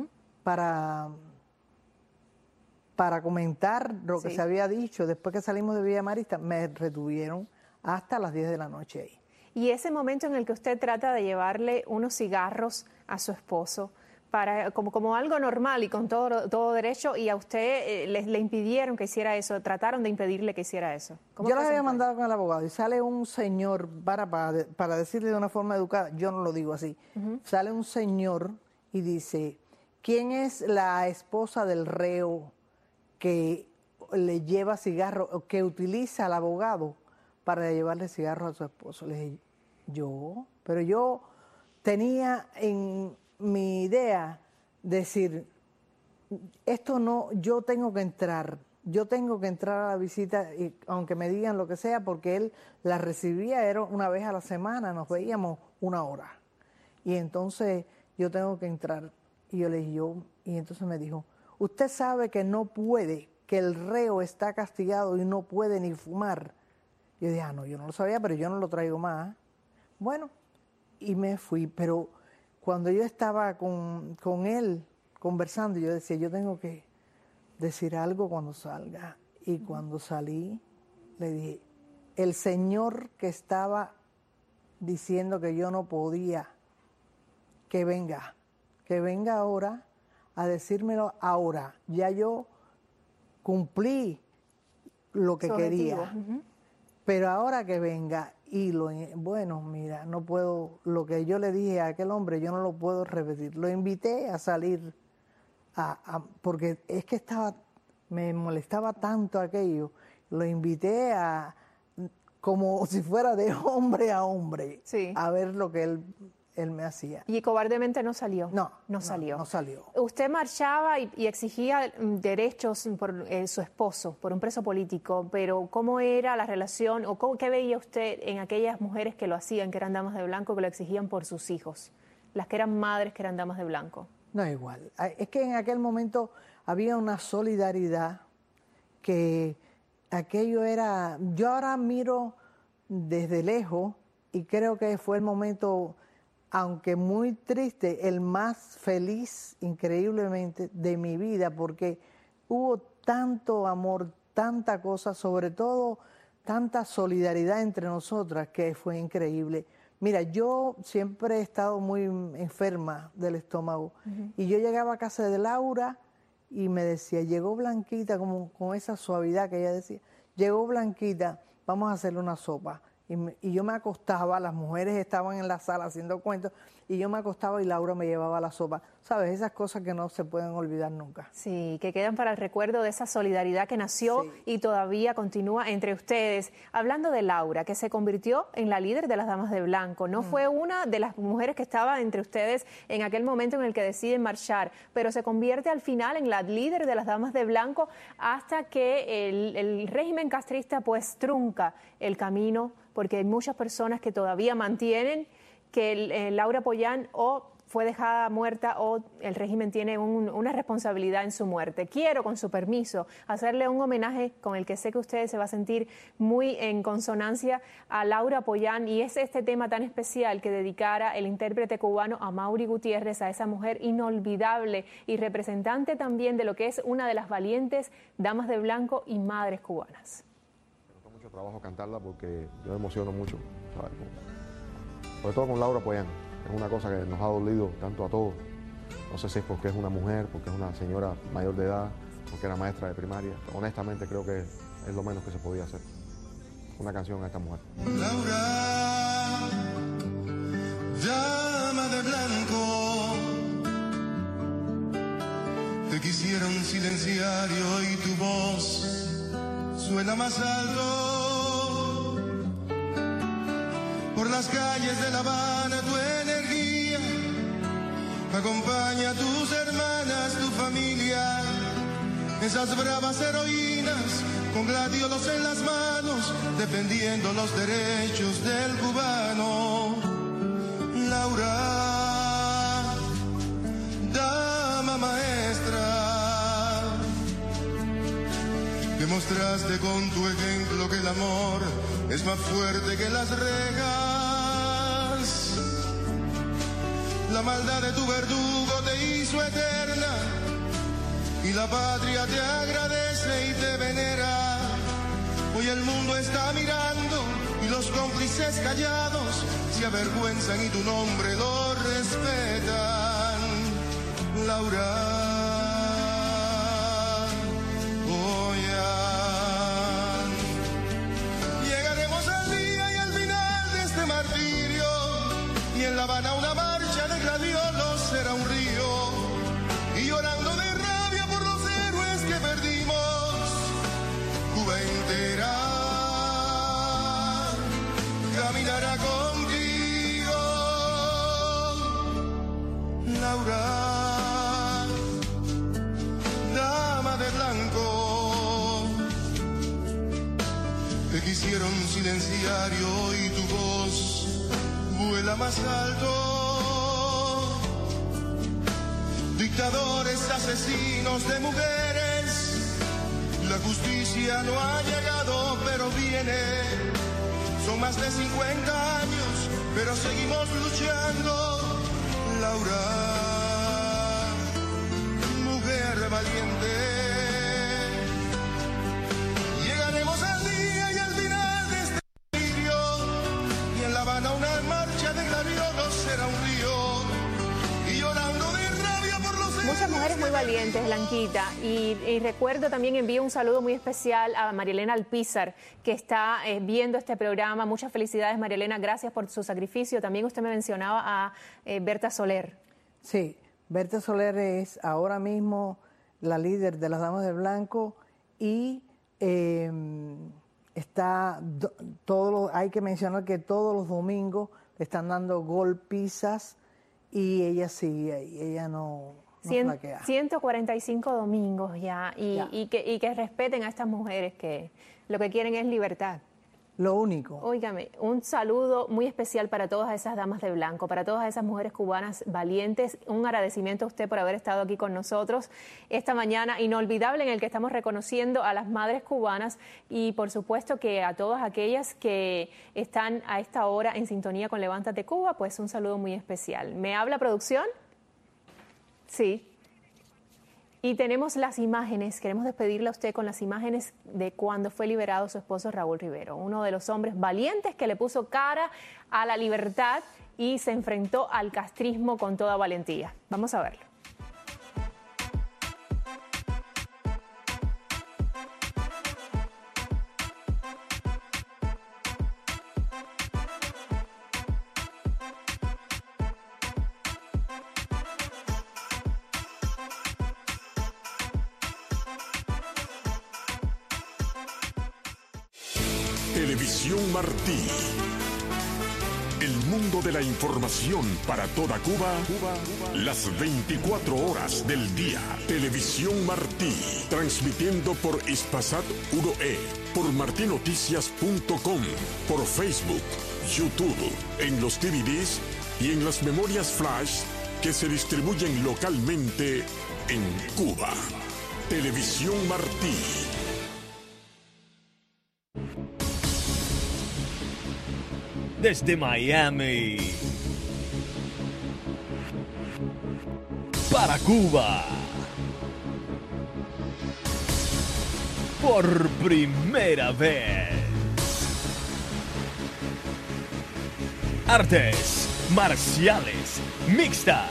comentar lo que Sí. se había dicho. Después que salimos de Villa Marista, me retuvieron hasta las 10 de la noche ahí. Y ese momento en el que usted trata de llevarle unos cigarros a su esposo como algo normal y con todo derecho, y a usted le impidieron que hiciera eso, trataron de impedirle que hiciera eso. ¿Cómo Yo fue las ese había encuentro? mandado con el abogado y sale un señor, para decirle de una forma educada, yo no lo digo así, sale un señor y dice, ¿quién es la esposa del reo que le lleva cigarros, o que utiliza al abogado para llevarle cigarros a su esposo? Le dije, yo, pero yo tenía en mi idea decir, esto no, yo tengo que entrar a la visita, y aunque me digan lo que sea, porque él la recibía, era una vez a la semana, nos veíamos 1 hora. Y entonces yo tengo que entrar. Y yo le dije, y entonces me dijo, usted sabe que no puede, que el reo está castigado y no puede ni fumar. Yo dije, no, yo no lo sabía, pero yo no lo traigo más. Bueno, y me fui, pero cuando yo estaba con él conversando, yo decía, yo tengo que decir algo cuando salga. Y cuando salí, le dije, el señor que estaba diciendo que yo no podía, que venga ahora a decírmelo ahora. Ya yo cumplí lo que quería, pero ahora que venga. Y bueno, mira, no puedo, lo que yo le dije a aquel hombre, yo no lo puedo repetir. Lo invité a salir, porque es que me molestaba tanto aquello. Lo invité como si fuera de hombre a hombre, a ver lo que él me hacía. Y cobardemente no salió. No salió. Usted marchaba y exigía derechos por su esposo, por un preso político, pero ¿cómo era la relación o qué veía usted en aquellas mujeres que lo hacían, que eran damas de blanco, que lo exigían por sus hijos? Las que eran madres, que eran damas de blanco. No, igual. Es que en aquel momento había una solidaridad que aquello era... Yo ahora miro desde lejos y creo que fue el momento, aunque muy triste, el más feliz, increíblemente, de mi vida, porque hubo tanto amor, tanta cosa, sobre todo tanta solidaridad entre nosotras, que fue increíble. Mira, yo siempre he estado muy enferma del estómago, y yo llegaba a casa de Laura y me decía, llegó Blanquita, como con esa suavidad que ella decía, llegó Blanquita, vamos a hacerle una sopa. Y yo me acostaba, las mujeres estaban en la sala haciendo cuentos, y yo me acostaba y Laura me llevaba la sopa. ¿Sabes? Esas cosas que no se pueden olvidar nunca. Sí, que quedan para el recuerdo de esa solidaridad que nació y todavía continúa entre ustedes. Hablando de Laura, que se convirtió en la líder de las Damas de Blanco. No fue una de las mujeres que estaba entre ustedes en aquel momento en el que deciden marchar, pero se convierte al final en la líder de las Damas de Blanco hasta que el régimen castrista pues trunca el camino, porque hay muchas personas que todavía mantienen que Laura Pollán o fue dejada muerta o el régimen tiene una responsabilidad en su muerte. Quiero, con su permiso, hacerle un homenaje con el que sé que usted se va a sentir muy en consonancia a Laura Pollán, y es este tema tan especial que dedicara el intérprete cubano Amaury Gutiérrez a esa mujer inolvidable y representante también de lo que es una de las valientes damas de blanco y madres cubanas. Me costó mucho trabajo cantarla porque yo me emociono mucho, ¿sabes? Sobre todo con Laura Pollán. Es una cosa que nos ha dolido tanto a todos. No sé si es porque es una mujer, porque es una señora mayor de edad, porque era maestra de primaria. Honestamente creo que es lo menos que se podía hacer. Una canción a esta mujer. Laura, llama de blanco, te quisieron silenciar y hoy tu voz suena más alto. Por las calles de La Habana tu energía acompaña a tus hermanas, tu familia, esas bravas heroínas con gladiolos en las manos, defendiendo los derechos del cubano. Laura, dama maestra, demostraste con tu ejemplo que el amor es más fuerte que las rejas. La maldad de tu verdugo te hizo eterna y la patria te agradece y te venera. Hoy el mundo está mirando y los cómplices callados se avergüenzan y tu nombre lo respetan. Laura Boyan. Llegaremos al día y al final de este martirio, y en La Habana una marcha de gladiolos será un río, y llorando de rabia por los héroes que perdimos, Cuba entera caminará contigo, Laura, dama de blanco. Te quisieron silenciar y hoy tu voz vuela más alto. Dictadores, asesinos de mujeres, la justicia no ha llegado, pero viene. Son más de 50 años, pero seguimos luchando. Laura, mujer valiente. Llegaremos al día y al final de este delirio, y en La Habana una marcha de gladiolos será un río, y llorando de rabia por los... Muchas mujeres muy valientes, Blanquita, y recuerdo también, envío un saludo muy especial a Marielena Alpizar, que está viendo este programa. Muchas felicidades, Marielena, gracias por su sacrificio. También usted me mencionaba a Berta Soler. Sí, Berta Soler es ahora mismo la líder de las Damas de Blanco y hay que mencionar que todos los domingos le están dando golpizas y ella sigue ahí, ella no flaquea. 145 domingos ya, y que respeten a estas mujeres que lo que quieren es libertad. Lo único. Óigame, un saludo muy especial para todas esas damas de blanco, para todas esas mujeres cubanas valientes. Un agradecimiento a usted por haber estado aquí con nosotros esta mañana inolvidable, en el que estamos reconociendo a las madres cubanas y por supuesto que a todas aquellas que están a esta hora en sintonía con Levántate Cuba, pues un saludo muy especial. ¿Me habla producción? Sí. Y tenemos las imágenes, queremos despedirle a usted con las imágenes de cuando fue liberado su esposo Raúl Rivero, uno de los hombres valientes que le puso cara a la libertad y se enfrentó al castrismo con toda valentía. Vamos a verlo. Televisión Martí. El mundo de la información para toda Cuba, las 24 horas del día. Televisión Martí, transmitiendo por Hispasat 1E, por martinoticias.com, por Facebook, YouTube, en los DVDs y en las memorias flash que se distribuyen localmente en Cuba. Televisión Martí. Desde Miami para Cuba, por primera vez, artes marciales mixtas.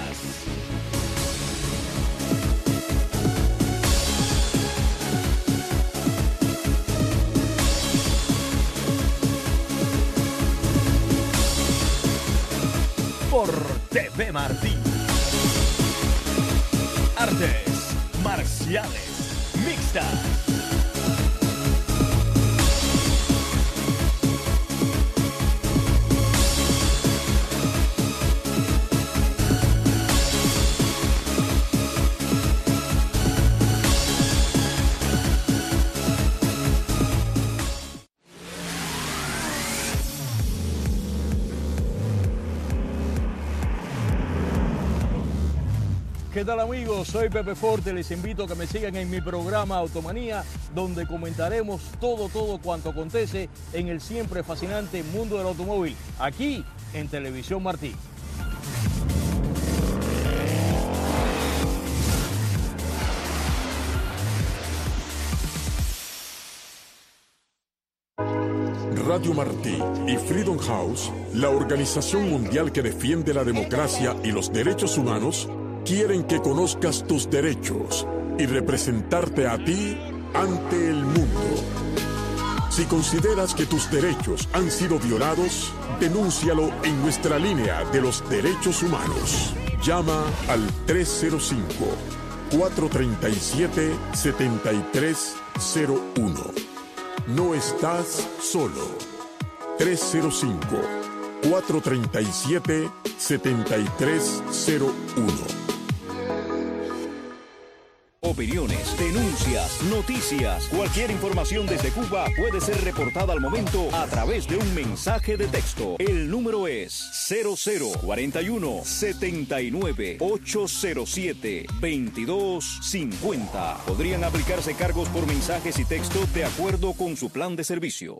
Por TV Martí. Artes marciales mixtas. ¿Qué tal amigos? Soy Pepe Forte, les invito a que me sigan en mi programa Automanía, donde comentaremos todo cuanto acontece en el siempre fascinante mundo del automóvil, aquí en Televisión Martí. Radio Martí y Freedom House, la organización mundial que defiende la democracia y los derechos humanos, quieren que conozcas tus derechos y representarte a ti ante el mundo. Si consideras que tus derechos han sido violados, denúncialo en nuestra línea de los derechos humanos. Llama al 305-437-7301. No estás solo. 305-437-7301. Opiniones, denuncias, noticias, cualquier información desde Cuba puede ser reportada al momento a través de un mensaje de texto. El número es 0041 79 807 2250. Podrían aplicarse cargos por mensajes y texto de acuerdo con su plan de servicio.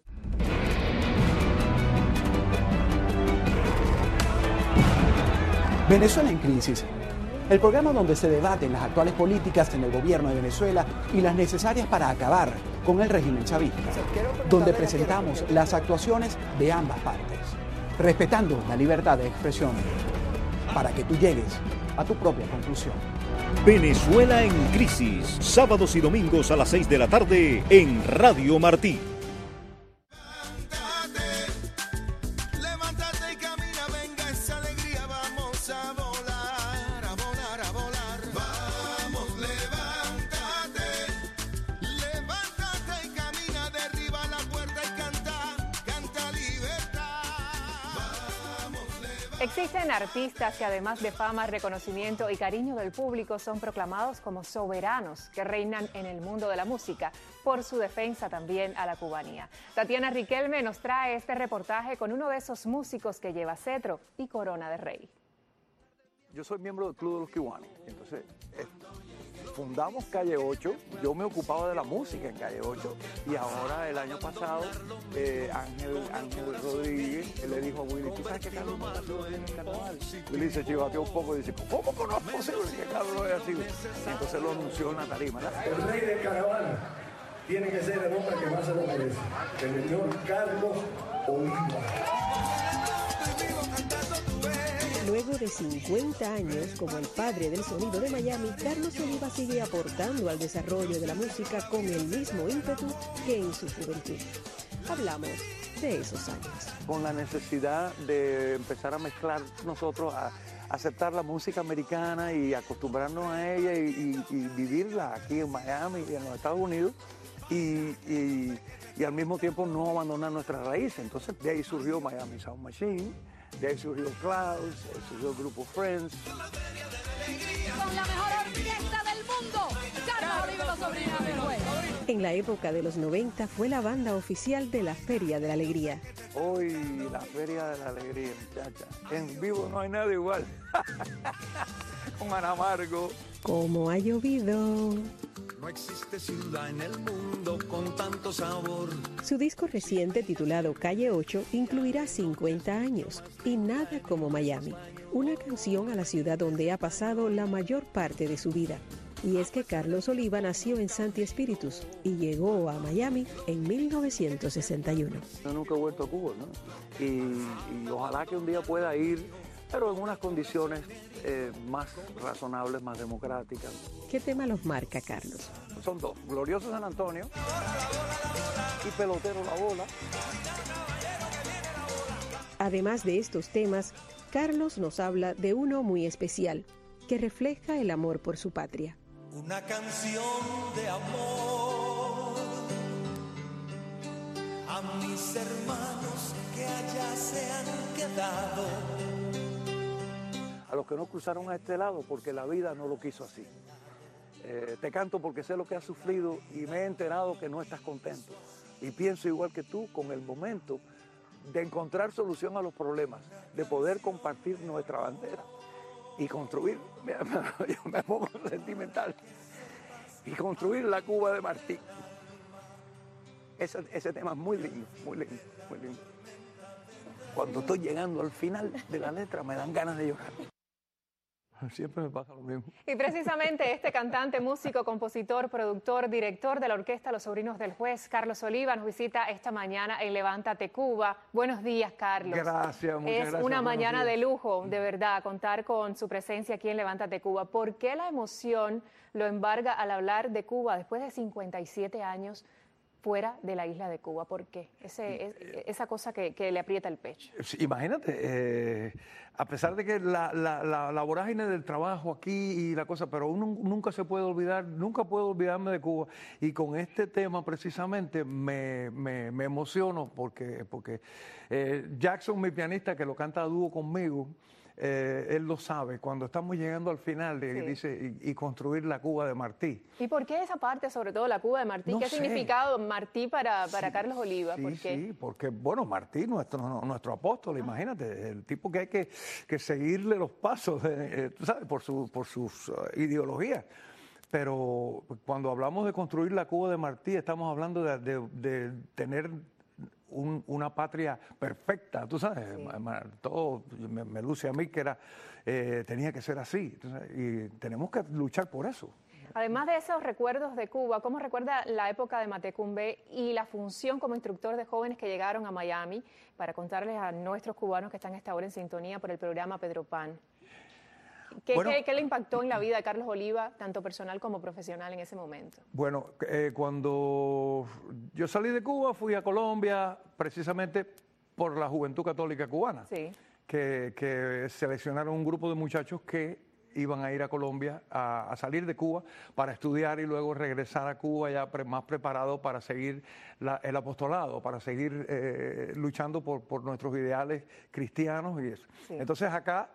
Venezuela en crisis. El programa donde se debaten las actuales políticas en el gobierno de Venezuela y las necesarias para acabar con el régimen chavista, donde presentamos las actuaciones de ambas partes, respetando la libertad de expresión, para que tú llegues a tu propia conclusión. Venezuela en crisis, sábados y domingos a las 6 de la tarde en Radio Martí. Existen artistas que además de fama, reconocimiento y cariño del público son proclamados como soberanos que reinan en el mundo de la música por su defensa también a la cubanía. Tatiana Riquelme nos trae este reportaje con uno de esos músicos que lleva cetro y corona de rey. Yo soy miembro del Club de los Cubanos, entonces fundamos Calle 8, yo me ocupaba de la música en Calle 8 y ahora el año pasado Ángel Rodríguez, él le dijo a Willy, ¿tú sabes que Carlos no nació en el carnaval? Willy se chivateó un poco y dice, ¿cómo que no es posible que Carlos no es así? Y entonces lo anunció en la tarima, ¿verdad? El rey del carnaval tiene que ser el hombre que más se lo merece, el señor Carlos Oliva. Luego de 50 años como el padre del sonido de Miami, Carlos Oliva sigue aportando al desarrollo de la música con el mismo ímpetu que en su juventud. Hablamos de esos años. Con la necesidad de empezar a mezclar nosotros, a aceptar la música americana y acostumbrarnos a ella y vivirla aquí en Miami y en los Estados Unidos y al mismo tiempo no abandonar nuestras raíces. Entonces de ahí surgió Miami Sound Machine. De ahí surgió Clouds, surgió el grupo Friends. Con la mejor orquesta del mundo, Carlos Oliva y los Sobrinos del Juez. En la época de los 90 fue la banda oficial de la Feria de la Alegría. Hoy la Feria de la Alegría, muchacha. En vivo no hay nada igual. Con Ana Margo. Como ha llovido. No existe ciudad en el mundo con tanto sabor. Su disco reciente titulado Calle 8 incluirá 50 años y Nada como Miami, una canción a la ciudad donde ha pasado la mayor parte de su vida. Y es que Carlos Oliva nació en Santi Espíritus y llegó a Miami en 1961. Yo nunca he vuelto a Cuba, ¿no? Y ojalá que un día pueda ir, pero en unas condiciones más razonables, más democráticas. ¿Qué tema los marca, Carlos? Son dos, Glorioso San Antonio y Pelotero la Bola. Además de estos temas, Carlos nos habla de uno muy especial, que refleja el amor por su patria. Una canción de amor a mis hermanos que allá se han quedado. A los que no cruzaron a este lado porque la vida no lo quiso así. Te canto porque sé lo que has sufrido y me he enterado que no estás contento. Y pienso igual que tú con el momento de encontrar solución a los problemas, de poder compartir nuestra bandera y construir, yo me pongo sentimental, y construir la Cuba de Martí. Ese tema es muy lindo, muy lindo, muy lindo. Cuando estoy llegando al final de la letra me dan ganas de llorar. Siempre me pasa lo mismo. Y precisamente este cantante, músico, compositor, productor, director de la orquesta Los Sobrinos del Juez, Carlos Oliva, nos visita esta mañana en Levántate Cuba. Buenos días, Carlos. Gracias, muchas gracias. Es una mañana de lujo, de verdad, contar con su presencia aquí en Levántate Cuba. ¿Por qué la emoción lo embarga al hablar de Cuba después de 57 años fuera de la isla de Cuba? ¿Por qué? Esa cosa que le aprieta el pecho. Sí, imagínate, a pesar de que la vorágine del trabajo aquí y la cosa, pero uno nunca se puede olvidar, nunca puedo olvidarme de Cuba. Y con este tema precisamente me emociono porque Jackson, mi pianista, que lo canta a dúo conmigo, él lo sabe, cuando estamos llegando al final, dice, y construir la Cuba de Martí. ¿Y por qué esa parte, sobre todo la Cuba de Martí? No ¿Qué ha sé. significado Martí para Carlos Oliva? Sí, porque, bueno, Martí, nuestro apóstol, imagínate, el tipo que hay que seguirle los pasos, tú sabes, por sus ideologías. Pero cuando hablamos de construir la Cuba de Martí, estamos hablando de tener una patria perfecta, tú sabes, todo me luce a mí que tenía que ser así, y tenemos que luchar por eso. Además de esos recuerdos de Cuba, ¿cómo recuerda la época de Matecumbe y la función como instructor de jóvenes que llegaron a Miami para contarles a nuestros cubanos que están a esta hora en sintonía por el programa Pedro Pan? ¿Qué le impactó en la vida de Carlos Oliva, tanto personal como profesional en ese momento? Bueno, cuando yo salí de Cuba, fui a Colombia precisamente por la Juventud Católica Cubana, que seleccionaron un grupo de muchachos que iban a ir a Colombia a salir de Cuba para estudiar y luego regresar a Cuba ya más preparado para seguir el apostolado, para seguir luchando por nuestros ideales cristianos y eso. Entonces acá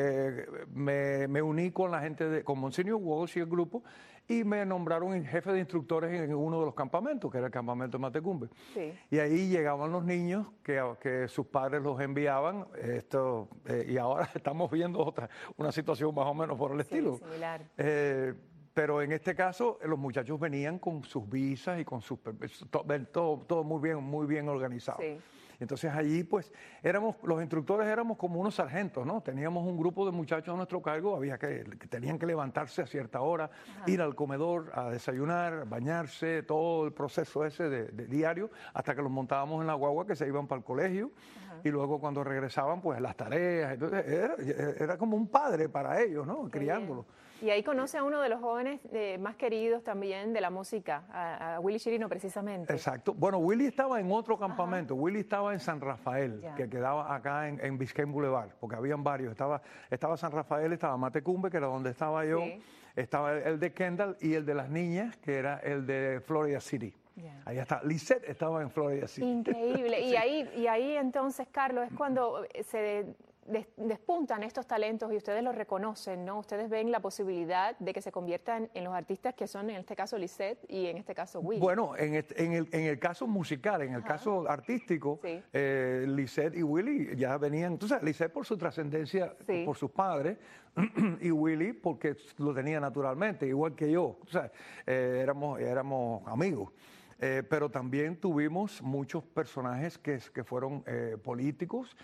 me uní con la gente, con Monseñor Walsh y el grupo, y me nombraron jefe de instructores en uno de los campamentos, que era el campamento de Matecumbe. Y ahí llegaban los niños que sus padres los enviaban, y ahora estamos viendo una situación más o menos por el estilo. Similar. Pero en este caso, los muchachos venían con sus visas y con sus todo muy bien organizado. Entonces allí, pues, los instructores éramos como unos sargentos, ¿no? Teníamos un grupo de muchachos a nuestro cargo, que tenían que levantarse a cierta hora, ir al comedor a desayunar, bañarse, todo el proceso ese de diario, hasta que los montábamos en la guagua que se iban para el colegio, y luego cuando regresaban, pues, las tareas. Entonces era como un padre para ellos, ¿no? Criándolos. Y ahí conoce a uno de los jóvenes más queridos también de la música, a Willy Chirino precisamente. Exacto. Bueno, Willy estaba en otro campamento. Willy estaba en San Rafael, que quedaba acá en Biscayne Boulevard, porque habían varios. Estaba San Rafael, estaba Matecumbe, que era donde estaba yo. Estaba el de Kendall y el de las niñas, que era el de Florida City. Ahí está. Lisette estaba en Florida City. Increíble. Y ahí entonces, Carlos, es cuando se despuntan estos talentos y ustedes los reconocen, ¿no? Ustedes ven la posibilidad de que se conviertan en los artistas que son, en este caso, Lisette y en este caso Willy. Bueno, en el caso musical, en el caso artístico, Lisette y Willy ya venían, tú sabes, Lisette por su trascendencia, por sus padres, y Willy porque lo tenía naturalmente, igual que yo, tú sabes, éramos amigos. Pero también tuvimos muchos personajes que fueron políticos,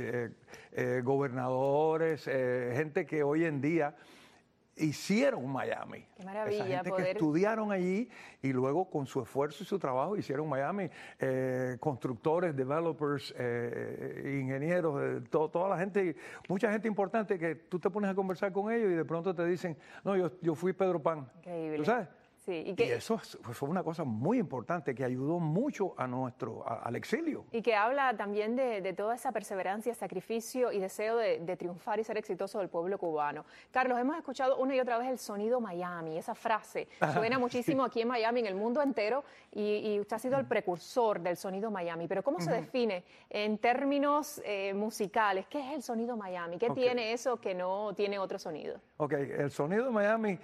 gobernadores, gente que hoy en día hicieron Miami. Qué maravilla. Esa gente que estudiaron allí y luego con su esfuerzo y su trabajo hicieron Miami. Constructores, developers, ingenieros, toda la gente, mucha gente importante que tú te pones a conversar con ellos y de pronto te dicen, no, yo fui Pedro Pan. Increíble. ¿Tú sabes? Sí, y eso fue una cosa muy importante que ayudó mucho al exilio. Y que habla también de toda esa perseverancia, sacrificio y deseo de triunfar y ser exitoso del pueblo cubano. Carlos, hemos escuchado una y otra vez el sonido Miami, esa frase suena muchísimo aquí en Miami, en el mundo entero, y usted ha sido el precursor del sonido Miami. Pero ¿cómo se define en términos musicales? ¿Qué es el sonido Miami? ¿Qué tiene eso que no tiene otro sonido? Ok, el sonido de Miami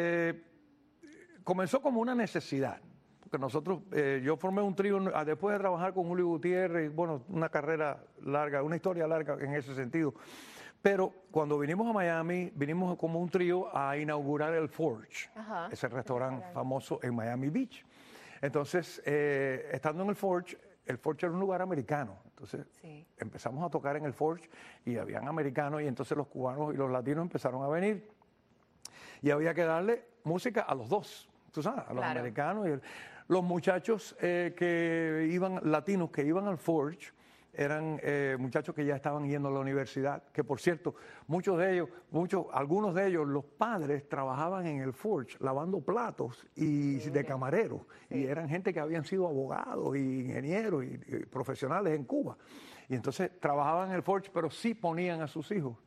comenzó como una necesidad, porque nosotros, yo formé un trío después de trabajar con Julio Gutiérrez, bueno, una carrera larga, una historia larga en ese sentido, pero cuando vinimos a Miami, vinimos como un trío a inaugurar el Forge, ese restaurante famoso en Miami Beach. Entonces, estando en el Forge, el Forge era un lugar americano. Entonces empezamos a tocar en el Forge y habían americanos y entonces los cubanos y los latinos empezaron a venir. Y había que darle música a los dos, tú sabes, a los americanos. Y los muchachos latinos que iban al Forge, eran muchachos que ya estaban yendo a la universidad, que por cierto, algunos de ellos, los padres trabajaban en el Forge lavando platos y de camareros, y eran gente que habían sido abogados y ingenieros y profesionales en Cuba. Y entonces trabajaban en el Forge, pero sí ponían a sus hijos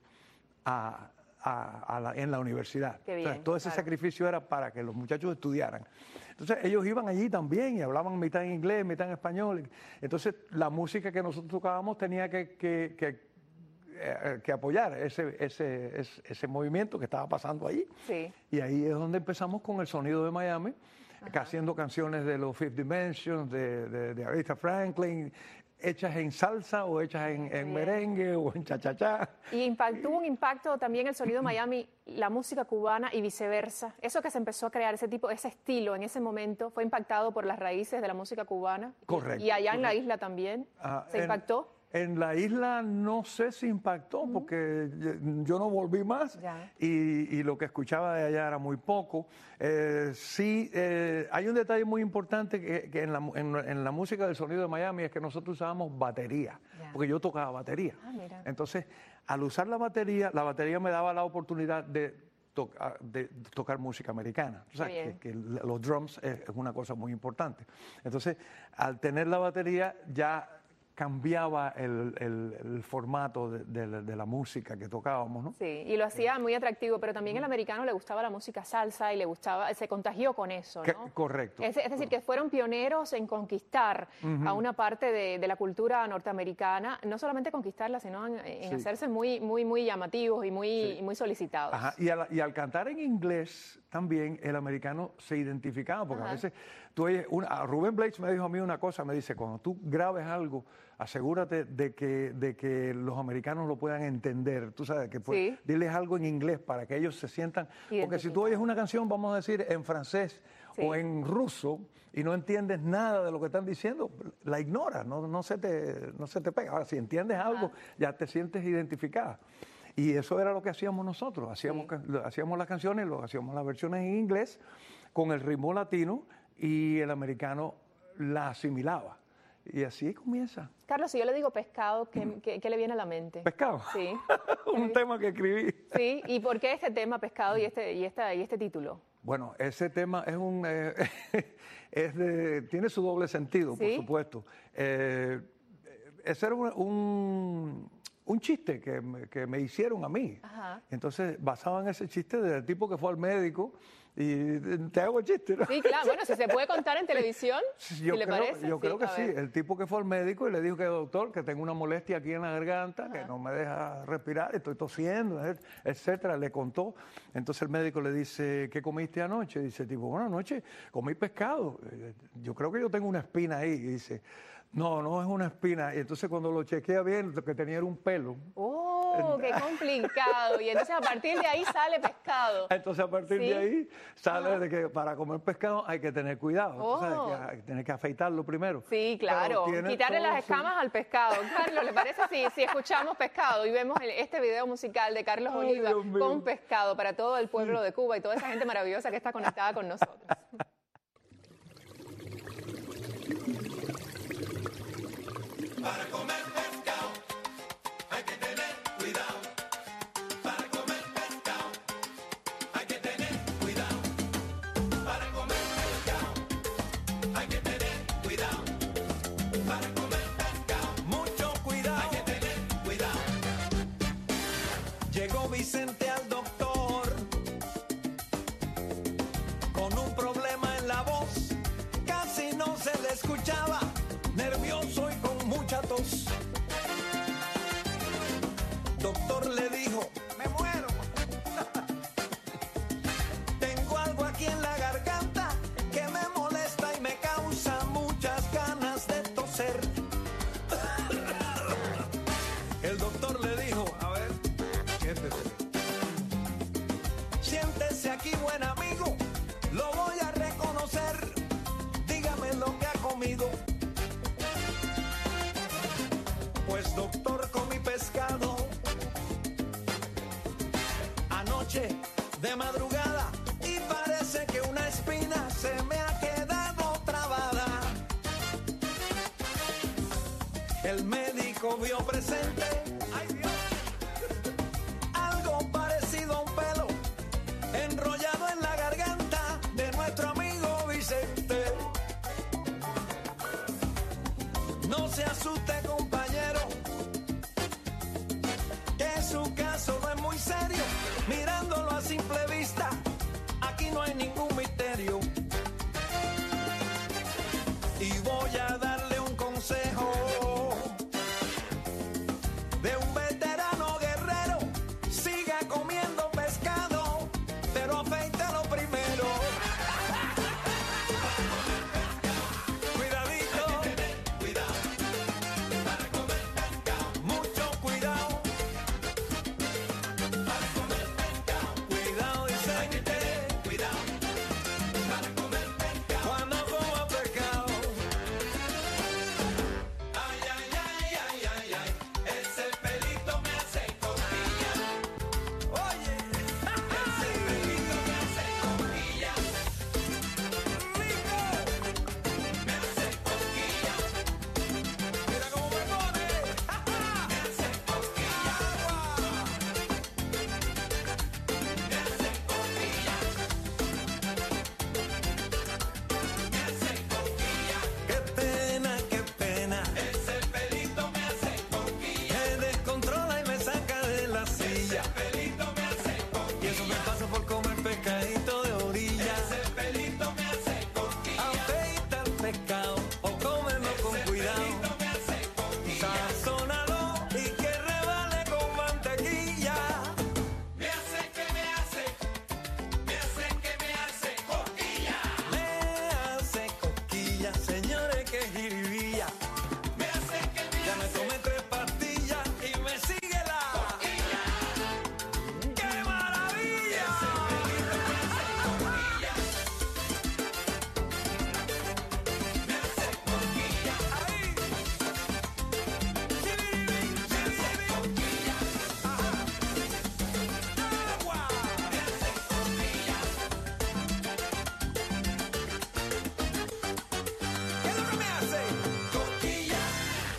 en la universidad. Entonces, todo ese sacrificio era para que los muchachos estudiaran. Entonces ellos iban allí también y hablaban mitad en inglés, mitad en español. Entonces la música que nosotros tocábamos tenía que apoyar ese movimiento que estaba pasando allí. Sí. Y ahí es donde empezamos con el sonido de Miami, haciendo canciones de los Fifth Dimensions, de Aretha Franklin, hechas en salsa o hechas en merengue o en cha-cha-cha. Y tuvo un impacto también el sonido de Miami, la música cubana y viceversa. Eso que se empezó a crear, ese estilo en ese momento, fue impactado por las raíces de la música cubana. Correcto. Y allá en la isla también, ¿se impactó? En la isla no sé si impactó porque yo no volví más y lo que escuchaba de allá era muy poco. Sí, hay un detalle muy importante que en la música del sonido de Miami es que nosotros usábamos batería, porque yo tocaba batería. Entonces, al usar la batería me daba la oportunidad de tocar música americana. O sea, que los drums es una cosa muy importante. Entonces, al tener la batería ya cambiaba el formato de la música que tocábamos, ¿no? Sí, y lo hacía muy atractivo, pero también el americano le gustaba la música salsa y le gustaba, se contagió con eso, ¿no? Correcto. Es decir, que fueron pioneros en conquistar a una parte de la cultura norteamericana, no solamente conquistarla, sino en hacerse muy llamativos y muy solicitados. Ajá. Y al cantar en inglés también el americano se identificaba, porque a veces Rubén Blades me dijo a mí una cosa, me dice, cuando tú grabes algo, asegúrate de que los americanos lo puedan entender, tú sabes, que diles algo en inglés para que ellos se sientan, porque si tú oyes una canción, vamos a decir, en francés o en ruso, y no entiendes nada de lo que están diciendo, la ignoras, no se te pega. Ahora, si entiendes algo, ya te sientes identificada. Y eso era lo que hacíamos nosotros, hacíamos las canciones, hacíamos las versiones en inglés, con el ritmo latino, y el americano la asimilaba. Y así comienza. Carlos, si yo le digo pescado, ¿qué le viene a la mente? ¿Pescado? Sí. Un tema que escribí. Sí, ¿y por qué este tema, pescado, y este título? Bueno, ese tema tiene su doble sentido, por supuesto. Ese era un chiste que me hicieron a mí. Ajá. Entonces, basado en ese chiste del tipo que fue al médico y te hago el chiste, ¿no? Sí, claro. Bueno, si se puede contar en televisión, ¿le parece? Yo creo que sí. El tipo que fue al médico y le dijo que, doctor, que tengo una molestia aquí en la garganta, que no me deja respirar, estoy tosiendo, etcétera. Le contó. Entonces el médico le dice, ¿qué comiste anoche? Dice el tipo, bueno, anoche comí pescado. Yo creo que yo tengo una espina ahí. Y dice, no es una espina. Y entonces cuando lo chequea bien, lo que tenía era un pelo. ¡Oh, qué complicado! Y entonces a partir de ahí sale pescado. Entonces a partir de ahí sale de que para comer pescado hay que tener cuidado. Entonces, tienes que afeitarlo primero. Sí, claro. Quitarle las escamas al pescado. Carlos, ¿le parece si escuchamos pescado y vemos este video musical de Carlos Oliva con pescado para todo el pueblo de Cuba y toda esa gente maravillosa que está conectada con nosotros? Para comer pescado hay que tener cuidado. Para comer pescado hay que tener cuidado. Para comer pescado hay que tener cuidado. Para comer pescado, mucho cuidado. Hay que tener cuidado. Llegó Vicente al doctor con un problema en la voz. Casi no se le escuchaba. Nervioso y con mucha tos. Doctor le dijo, me muero. Tengo algo aquí en la garganta que me molesta y me causa muchas ganas de toser. El doctor le dijo, a ver, siéntese. Siéntese aquí, buen amigo. Lo voy a reconocer. Dígame lo que ha comido. noche, de madrugada, y parece que una espina se me ha quedado trabada. El médico vio presente, ay Dios, algo parecido a un pelo enrollado en la garganta de nuestro amigo Vicente. No se asuste, compañero, que su caso no es muy serio. Mirándolo a simple vista, aquí no hay ningún misterio. Y voy a darle un consejo de un veterano guerrero: siga comiendo pescado, pero afeítalo primero. Cuidadito, hay que tener cuidado para comer pescado. Mucho cuidado para comer pescado. Cuidado, dice, hay que tener cuidado para comer pescado. Cuando coma pescado. Ay, ay, ay, ay, ay, ay, ese pelito me hace cosquillas. Oye, ese pelito me hace cosquillas. Rico, me hace cosquillas. Mira cómo me pone. Me hace cosquillas. Me hace cosquillas. Me hace cosquillas. Qué pena, qué pena. Ese pelito me hace cosquillas. Me descontrola y me saca de la silla. Ese pelito me hace cosquillas. Y eso me pasa por comer pescadito de orilla. Ese pelito me hace cosquillas. Afeita el pescado o cómelo con cuidado. Ese pelito me hace cosquillas. Sazónalo y que rebale con mantequilla. Me hace que me hace cosquillas. Me hace cosquillas, señores, que jiribilla. Me hace que me ya me tomé 3 pastillas y me sigue la cosquilla. ¡Qué maravilla! Ese pelito me hace cosquillas. Me hace cosquillas. Ahí. Chiribí, me hace cosquillas. Ajá. Agua. Me hace cosquillas. ¿Qué es lo que me hace? Cosquillas.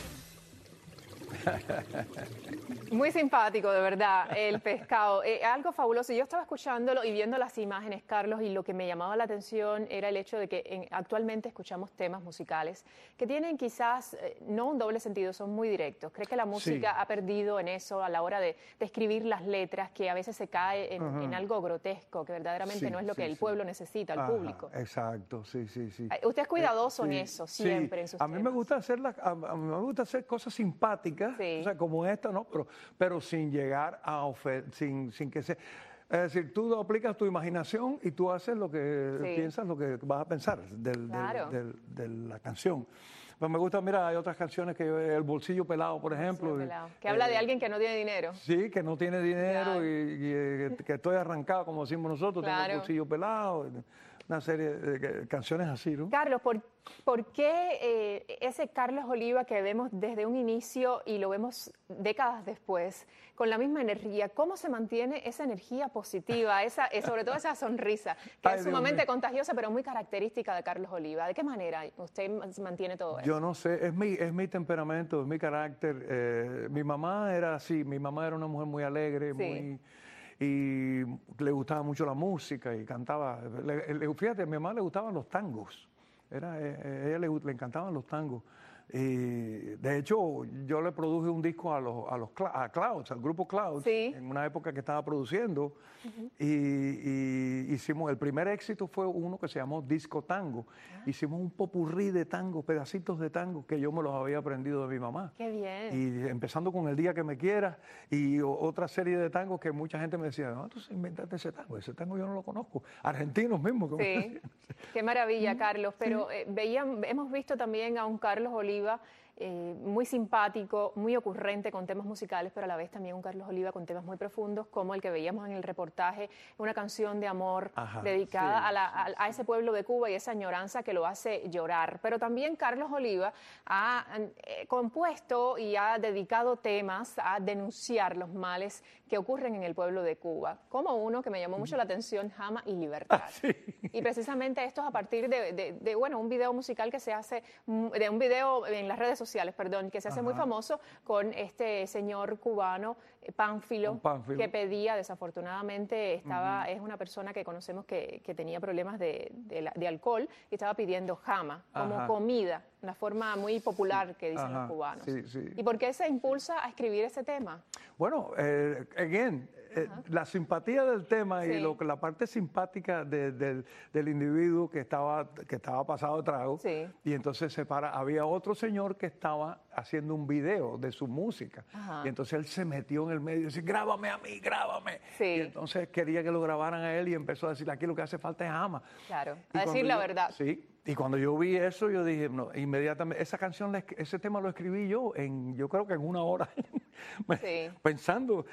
Muy simpático, de verdad, el pescado. Algo fabuloso. Yo estaba escuchándolo y viendo las imágenes, Carlos, y lo que me llamaba la atención era el hecho de que actualmente escuchamos temas musicales que tienen quizás no un doble sentido, son muy directos. ¿Cree que la música ha perdido en eso a la hora de escribir las letras, que a veces se cae en algo grotesco, que verdaderamente no es lo que el pueblo necesita, el público? Exacto, sí. Usted es cuidadoso en eso, siempre, en sus A mí me gusta hacer cosas simpáticas, o sea, como esta, ¿no? Pero sin llegar a sin que se... Es decir, tú aplicas tu imaginación y tú haces lo que piensas, lo que vas a pensar de la canción. Pues me gusta, mira, hay otras canciones que El Bolsillo Pelado, por ejemplo. Que habla de alguien que no tiene dinero. Sí, que no tiene dinero y que estoy arrancado, como decimos nosotros, tengo el bolsillo pelado. Una serie de canciones así, ¿no? Carlos, ¿por qué ese Carlos Oliva que vemos desde un inicio y lo vemos décadas después, con la misma energía, cómo se mantiene esa energía positiva, sobre todo esa sonrisa, que es sumamente contagiosa, pero muy característica de Carlos Oliva? ¿De qué manera usted mantiene todo eso? Yo no sé, es mi temperamento, es mi carácter. Mi mamá era así, mi mamá era una mujer muy alegre, y le gustaba mucho la música y cantaba. Fíjate, a mi mamá le gustaban los tangos. Ella le encantaban los tangos. Y de hecho, yo le produje un disco a Clouds, al grupo Clouds, en una época que estaba produciendo. Y hicimos, el primer éxito fue uno que se llamó Disco Tango. Hicimos un popurrí de tango, pedacitos de tango que yo me los había aprendido de mi mamá. ¡Qué bien! Y empezando con El Día que me quieras y otra serie de tangos que mucha gente me decía, no, tú inventaste ese tango yo no lo conozco. Argentinos mismos. Sí, qué maravilla, Carlos. Pero hemos visto también a un Carlos Oliva muy simpático, muy ocurrente con temas musicales, pero a la vez también un Carlos Oliva con temas muy profundos, como el que veíamos en el reportaje, una canción de amor dedicada a ese pueblo de Cuba y esa añoranza que lo hace llorar. Pero también Carlos Oliva ha compuesto y ha dedicado temas a denunciar los males que ocurren en el pueblo de Cuba, como uno que me llamó mucho la atención, Jama y Libertad. Y precisamente esto es a partir de un video musical que se hace, de un video en las redes sociales, perdón, que se hace muy famoso con este señor cubano, Pánfilo, que pedía, desafortunadamente, es una persona que conocemos que tenía problemas de alcohol y estaba pidiendo jama como comida, una forma muy popular que dicen los cubanos. ¿Y por qué se impulsa a escribir ese tema? Bueno, la simpatía del tema y la parte simpática del individuo que estaba pasado de trago, y entonces había otro señor que estaba haciendo un video de su música, y entonces él se metió en el medio y decía, grábame a mí, grábame. Y entonces quería que lo grabaran a él y empezó a decir, aquí lo que hace falta es jama. Claro, a decir la verdad. Y cuando yo vi eso, yo dije, no, inmediatamente, ese tema lo escribí yo creo que en 1 hora, pensando,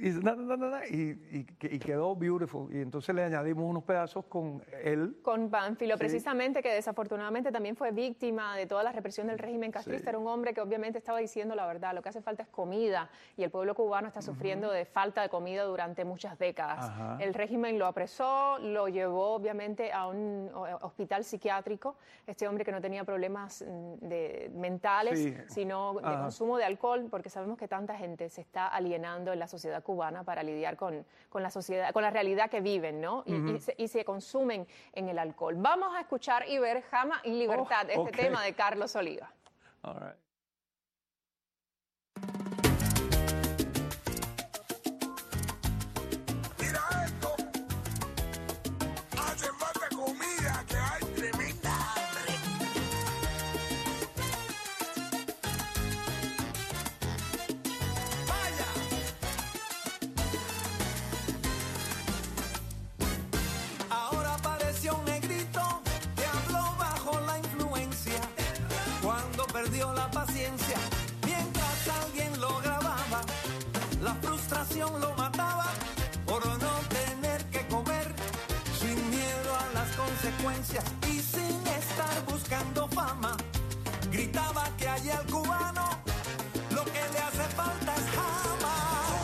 y quedó beautiful. Y entonces le añadimos unos pedazos con él. Con Pánfilo, precisamente, que desafortunadamente también fue víctima de toda la represión del régimen castrista. Era un hombre que obviamente estaba diciendo la verdad, lo que hace falta es comida, y el pueblo cubano está sufriendo de falta de comida durante muchas décadas. El régimen lo apresó, lo llevó obviamente a un hospital psiquiátrico, este hombre que no tenía problemas mentales, sino de consumo de alcohol, porque sabemos que tanta gente se está alienando en la sociedad cubana para lidiar con la sociedad, con la realidad que viven, ¿no? Y se consumen en el alcohol. Vamos a escuchar y ver Jama y Libertad, tema de Carlos Oliva. All right. Ahora apareció un negrito que habló bajo la influencia, cuando perdió la paciencia, mientras alguien lo grababa, la frustración lo mataba por no tener que comer, sin miedo a las consecuencias y sin estar buscando fama, gritaba que allá al cubano lo que le hace falta es jama.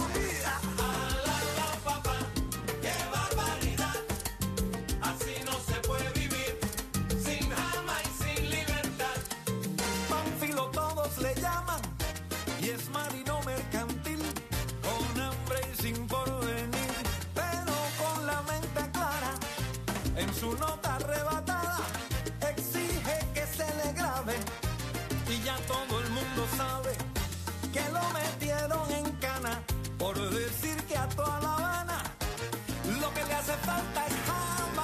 Y es marino mercantil, con hambre y sin porvenir, pero con la mente clara, en su nota arrebatada, exige que se le grabe, y ya todo el mundo sabe que lo metieron en cana, por decir que a toda La Habana lo que le hace falta es jama.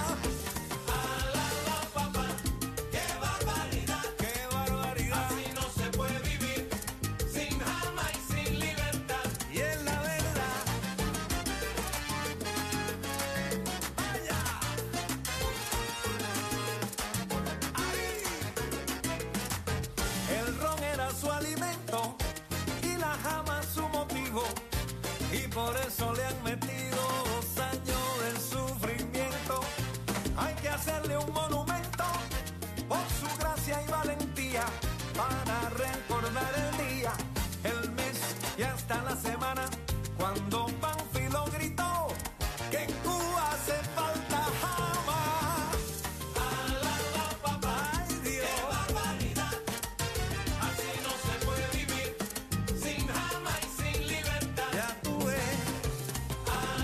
Y por eso le han metido 2 años de sufrimiento. Hay que hacerle un monumento por su gracia y valentía, para recordar el día, el mes y hasta la semana, cuando Pánfilo gritó que en Cuba hace falta jama. ¡Ay, Dios! ¡Qué barbaridad! Así no se puede vivir sin jama y sin libertad. Ya tú ves.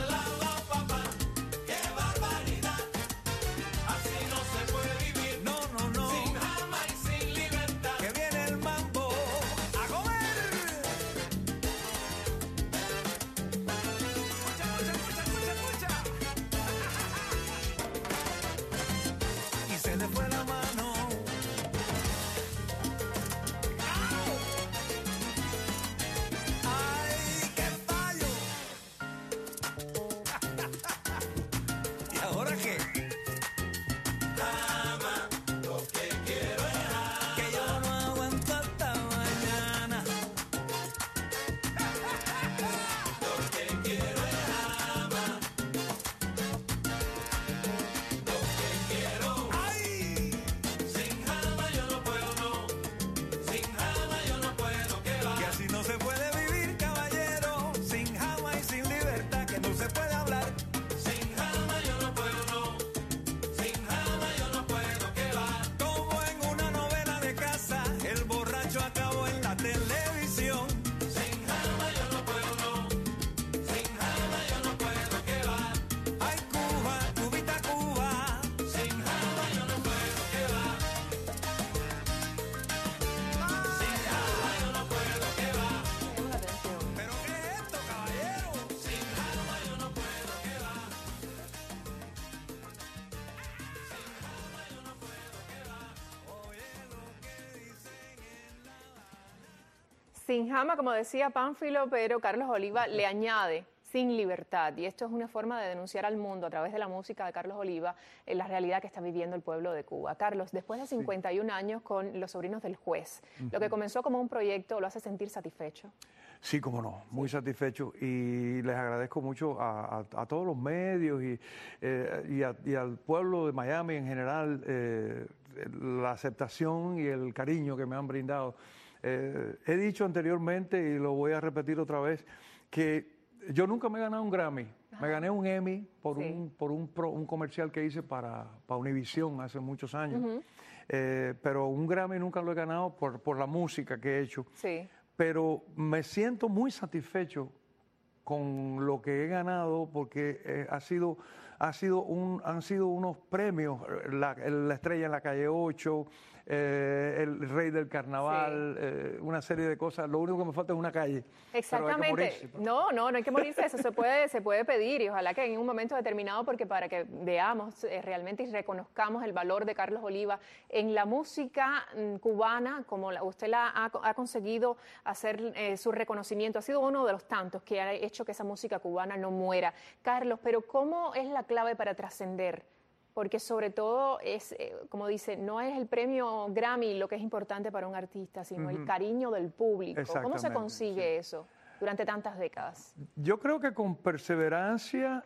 Sin jama, como decía Pánfilo, pero Carlos Oliva le añade sin libertad. Y esto es una forma de denunciar al mundo a través de la música de Carlos Oliva la realidad que está viviendo el pueblo de Cuba. Carlos, después de 51 años con Los Sobrinos del Juez, lo que comenzó como un proyecto, ¿lo hace sentir satisfecho? Sí, cómo no, muy satisfecho, y les agradezco mucho a todos los medios y al pueblo de Miami en general la aceptación y el cariño que me han brindado. He dicho anteriormente y lo voy a repetir otra vez que yo nunca me he ganado un Grammy. Me gané un Emmy por un comercial que hice para Univision hace muchos años. Pero un Grammy nunca lo he ganado por la música que he hecho. Sí. Pero me siento muy satisfecho con lo que he ganado porque han sido unos premios, la Estrella en la Calle 8, el Rey del Carnaval, una serie de cosas. Lo único que me falta es una calle. Exactamente. Pero hay que morirse. No hay que morirse, eso se puede pedir, y ojalá que en un momento determinado, porque para que veamos realmente y reconozcamos el valor de Carlos Oliva en la música cubana, como usted ha conseguido hacer su reconocimiento, ha sido uno de los tantos que ha hecho que esa música cubana no muera. Carlos, pero ¿cómo es la clave para trascender? Porque sobre todo es, como dice, no es el premio Grammy lo que es importante para un artista, sino el cariño del público. ¿Cómo se consigue eso durante tantas décadas? Yo creo que con perseverancia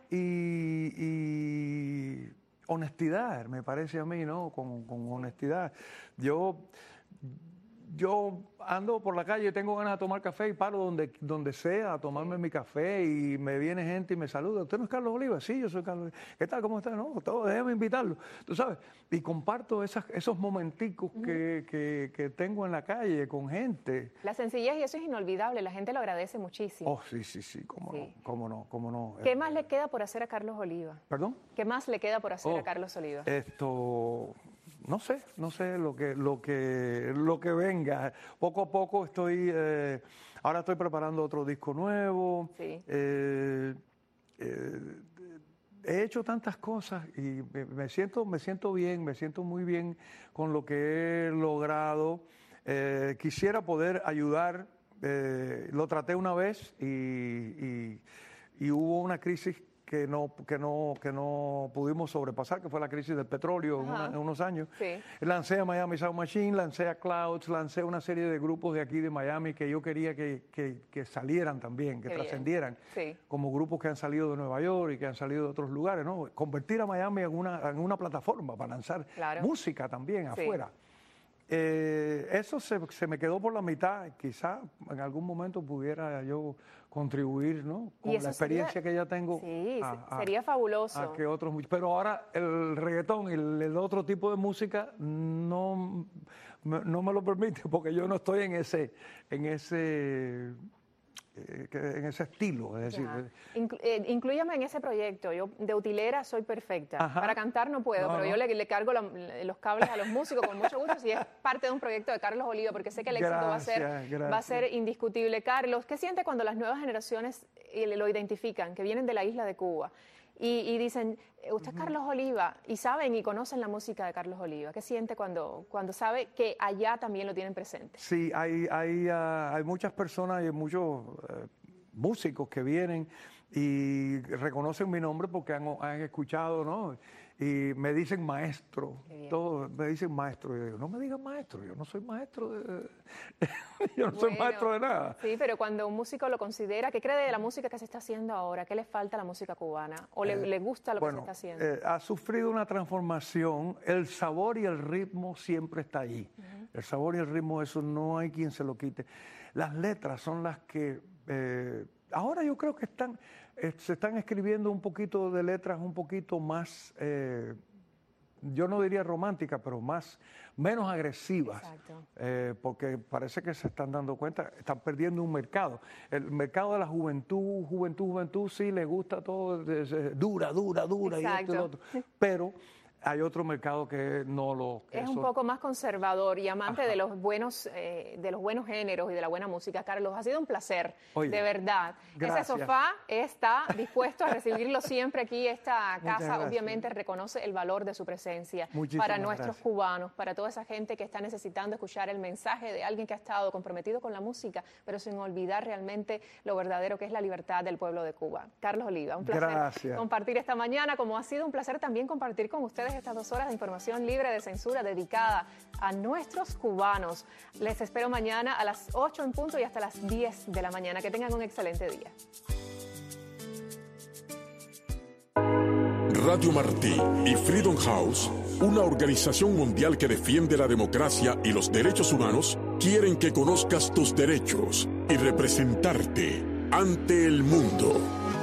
y honestidad, me parece a mí, ¿no? Con honestidad. Yo ando por la calle, tengo ganas de tomar café y paro donde sea a tomarme mi café, y me viene gente y me saluda. ¿Usted no es Carlos Oliva? Sí, yo soy Carlos Oliva. ¿Qué tal? ¿Cómo está? No, todo, déjame invitarlo. Tú sabes, y comparto esos momenticos que tengo en la calle con gente. La sencillez, y eso es inolvidable, la gente lo agradece muchísimo. Oh, sí, cómo no. ¿Qué más le queda por hacer a Carlos Oliva? ¿Perdón? ¿Qué más le queda por hacer a Carlos Oliva? No sé lo que venga. Poco a poco ahora estoy preparando otro disco nuevo. Sí. He hecho tantas cosas y me siento bien, me siento muy bien con lo que he logrado. Quisiera poder ayudar. Lo traté una vez y hubo una crisis que no pudimos sobrepasar, que fue la crisis del petróleo en unos años. Sí. Lancé a Miami Sound Machine, lancé a Clouds, lancé una serie de grupos de aquí de Miami que yo quería que salieran también, que trascendieran, como grupos que han salido de Nueva York y que han salido de otros lugares, ¿no? Convertir a Miami en una plataforma para lanzar música también afuera. Eso se me quedó por la mitad. Quizá en algún momento pudiera yo contribuir, ¿no? Con la experiencia que ya tengo. Sí, sería fabuloso. A que otros, pero ahora el reggaetón y el otro tipo de música no me lo permite, porque yo no estoy en ese estilo, es decir. Inclúyame en ese proyecto. Yo de utilera soy perfecta. Para cantar no puedo, pero yo le cargo los cables a los músicos con mucho gusto, si es parte de un proyecto de Carlos Oliva, porque sé que el éxito va a ser indiscutible. Carlos, ¿qué siente cuando las nuevas generaciones lo identifican, que vienen de la isla de Cuba? Y dicen, usted es Carlos Oliva, y saben y conocen la música de Carlos Oliva. ¿Qué siente cuando sabe que allá también lo tienen presente? Sí, hay muchas personas y muchos músicos que vienen y reconocen mi nombre porque han escuchado, ¿no? Y me dicen maestro, todos me dicen maestro. Yo digo, no me digan maestro, yo no soy maestro soy maestro de nada. Sí, pero cuando un músico lo considera, ¿qué cree de la música que se está haciendo ahora? ¿Qué le falta a la música cubana? ¿O le gusta lo que se está haciendo? Ha sufrido una transformación, el sabor y el ritmo siempre está ahí. El sabor y el ritmo, eso no hay quien se lo quite. Las letras son las que... ahora yo creo que se están escribiendo un poquito de letras un poquito más, yo no diría románticas, pero menos agresivas. Porque parece que se están dando cuenta, están perdiendo un mercado. El mercado de la juventud sí le gusta todo, dura, y esto y lo otro. Pero hay otro mercado que no lo... Es un poco más conservador y amante de los buenos géneros y de la buena música. Carlos, ha sido un placer, de verdad. Gracias. Ese sofá está dispuesto a recibirlo siempre aquí. Esta casa gracias. obviamente reconoce el valor de su presencia Muchísimas para nuestros gracias. cubanos, para toda esa gente que está necesitando escuchar el mensaje de alguien que ha estado comprometido con la música, pero sin olvidar realmente lo verdadero que es la libertad del pueblo de Cuba. Carlos Oliva, un placer Gracias. compartir esta mañana, como ha sido un placer también compartir con ustedes estas 2 horas de información libre de censura dedicada a nuestros cubanos. Les espero mañana a las 8 en punto y hasta las 10 de la mañana. Que tengan un excelente día. Radio Martí y Freedom House, una organización mundial que defiende la democracia y los derechos humanos, quieren que conozcas tus derechos y representarte ante el mundo.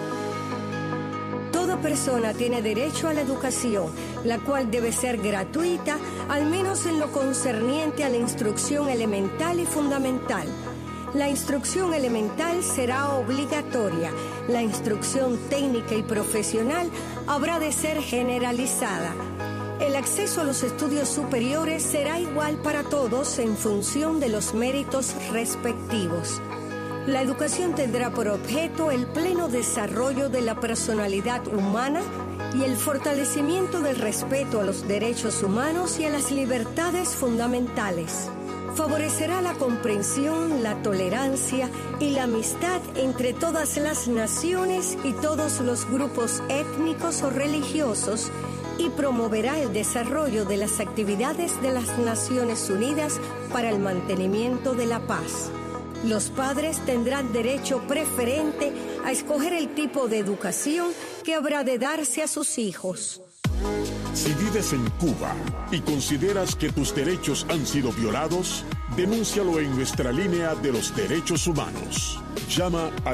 Toda persona tiene derecho a la educación, la cual debe ser gratuita, al menos en lo concerniente a la instrucción elemental y fundamental. La instrucción elemental será obligatoria. La instrucción técnica y profesional habrá de ser generalizada. El acceso a los estudios superiores será igual para todos en función de los méritos respectivos. La educación tendrá por objeto el pleno desarrollo de la personalidad humana y el fortalecimiento del respeto a los derechos humanos y a las libertades fundamentales. Favorecerá la comprensión, la tolerancia y la amistad entre todas las naciones y todos los grupos étnicos o religiosos y promoverá el desarrollo de las actividades de las Naciones Unidas para el mantenimiento de la paz. Los padres tendrán derecho preferente a escoger el tipo de educación que habrá de darse a sus hijos. Si vives en Cuba y consideras que tus derechos han sido violados, denúncialo en nuestra línea de los derechos humanos. Llama al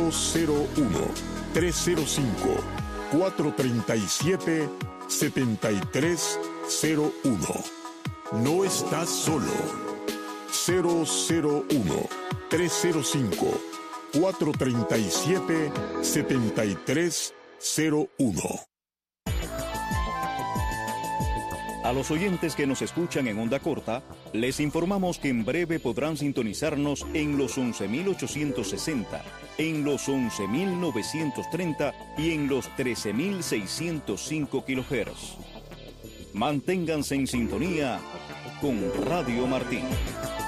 001-305-437-7301. No estás solo. 001-305-437-7301. A los oyentes que nos escuchan en onda corta, les informamos que en breve podrán sintonizarnos en los 11.860, en los 11.930 y en los 13.605 kHz. Manténganse en sintonía con Radio Martí.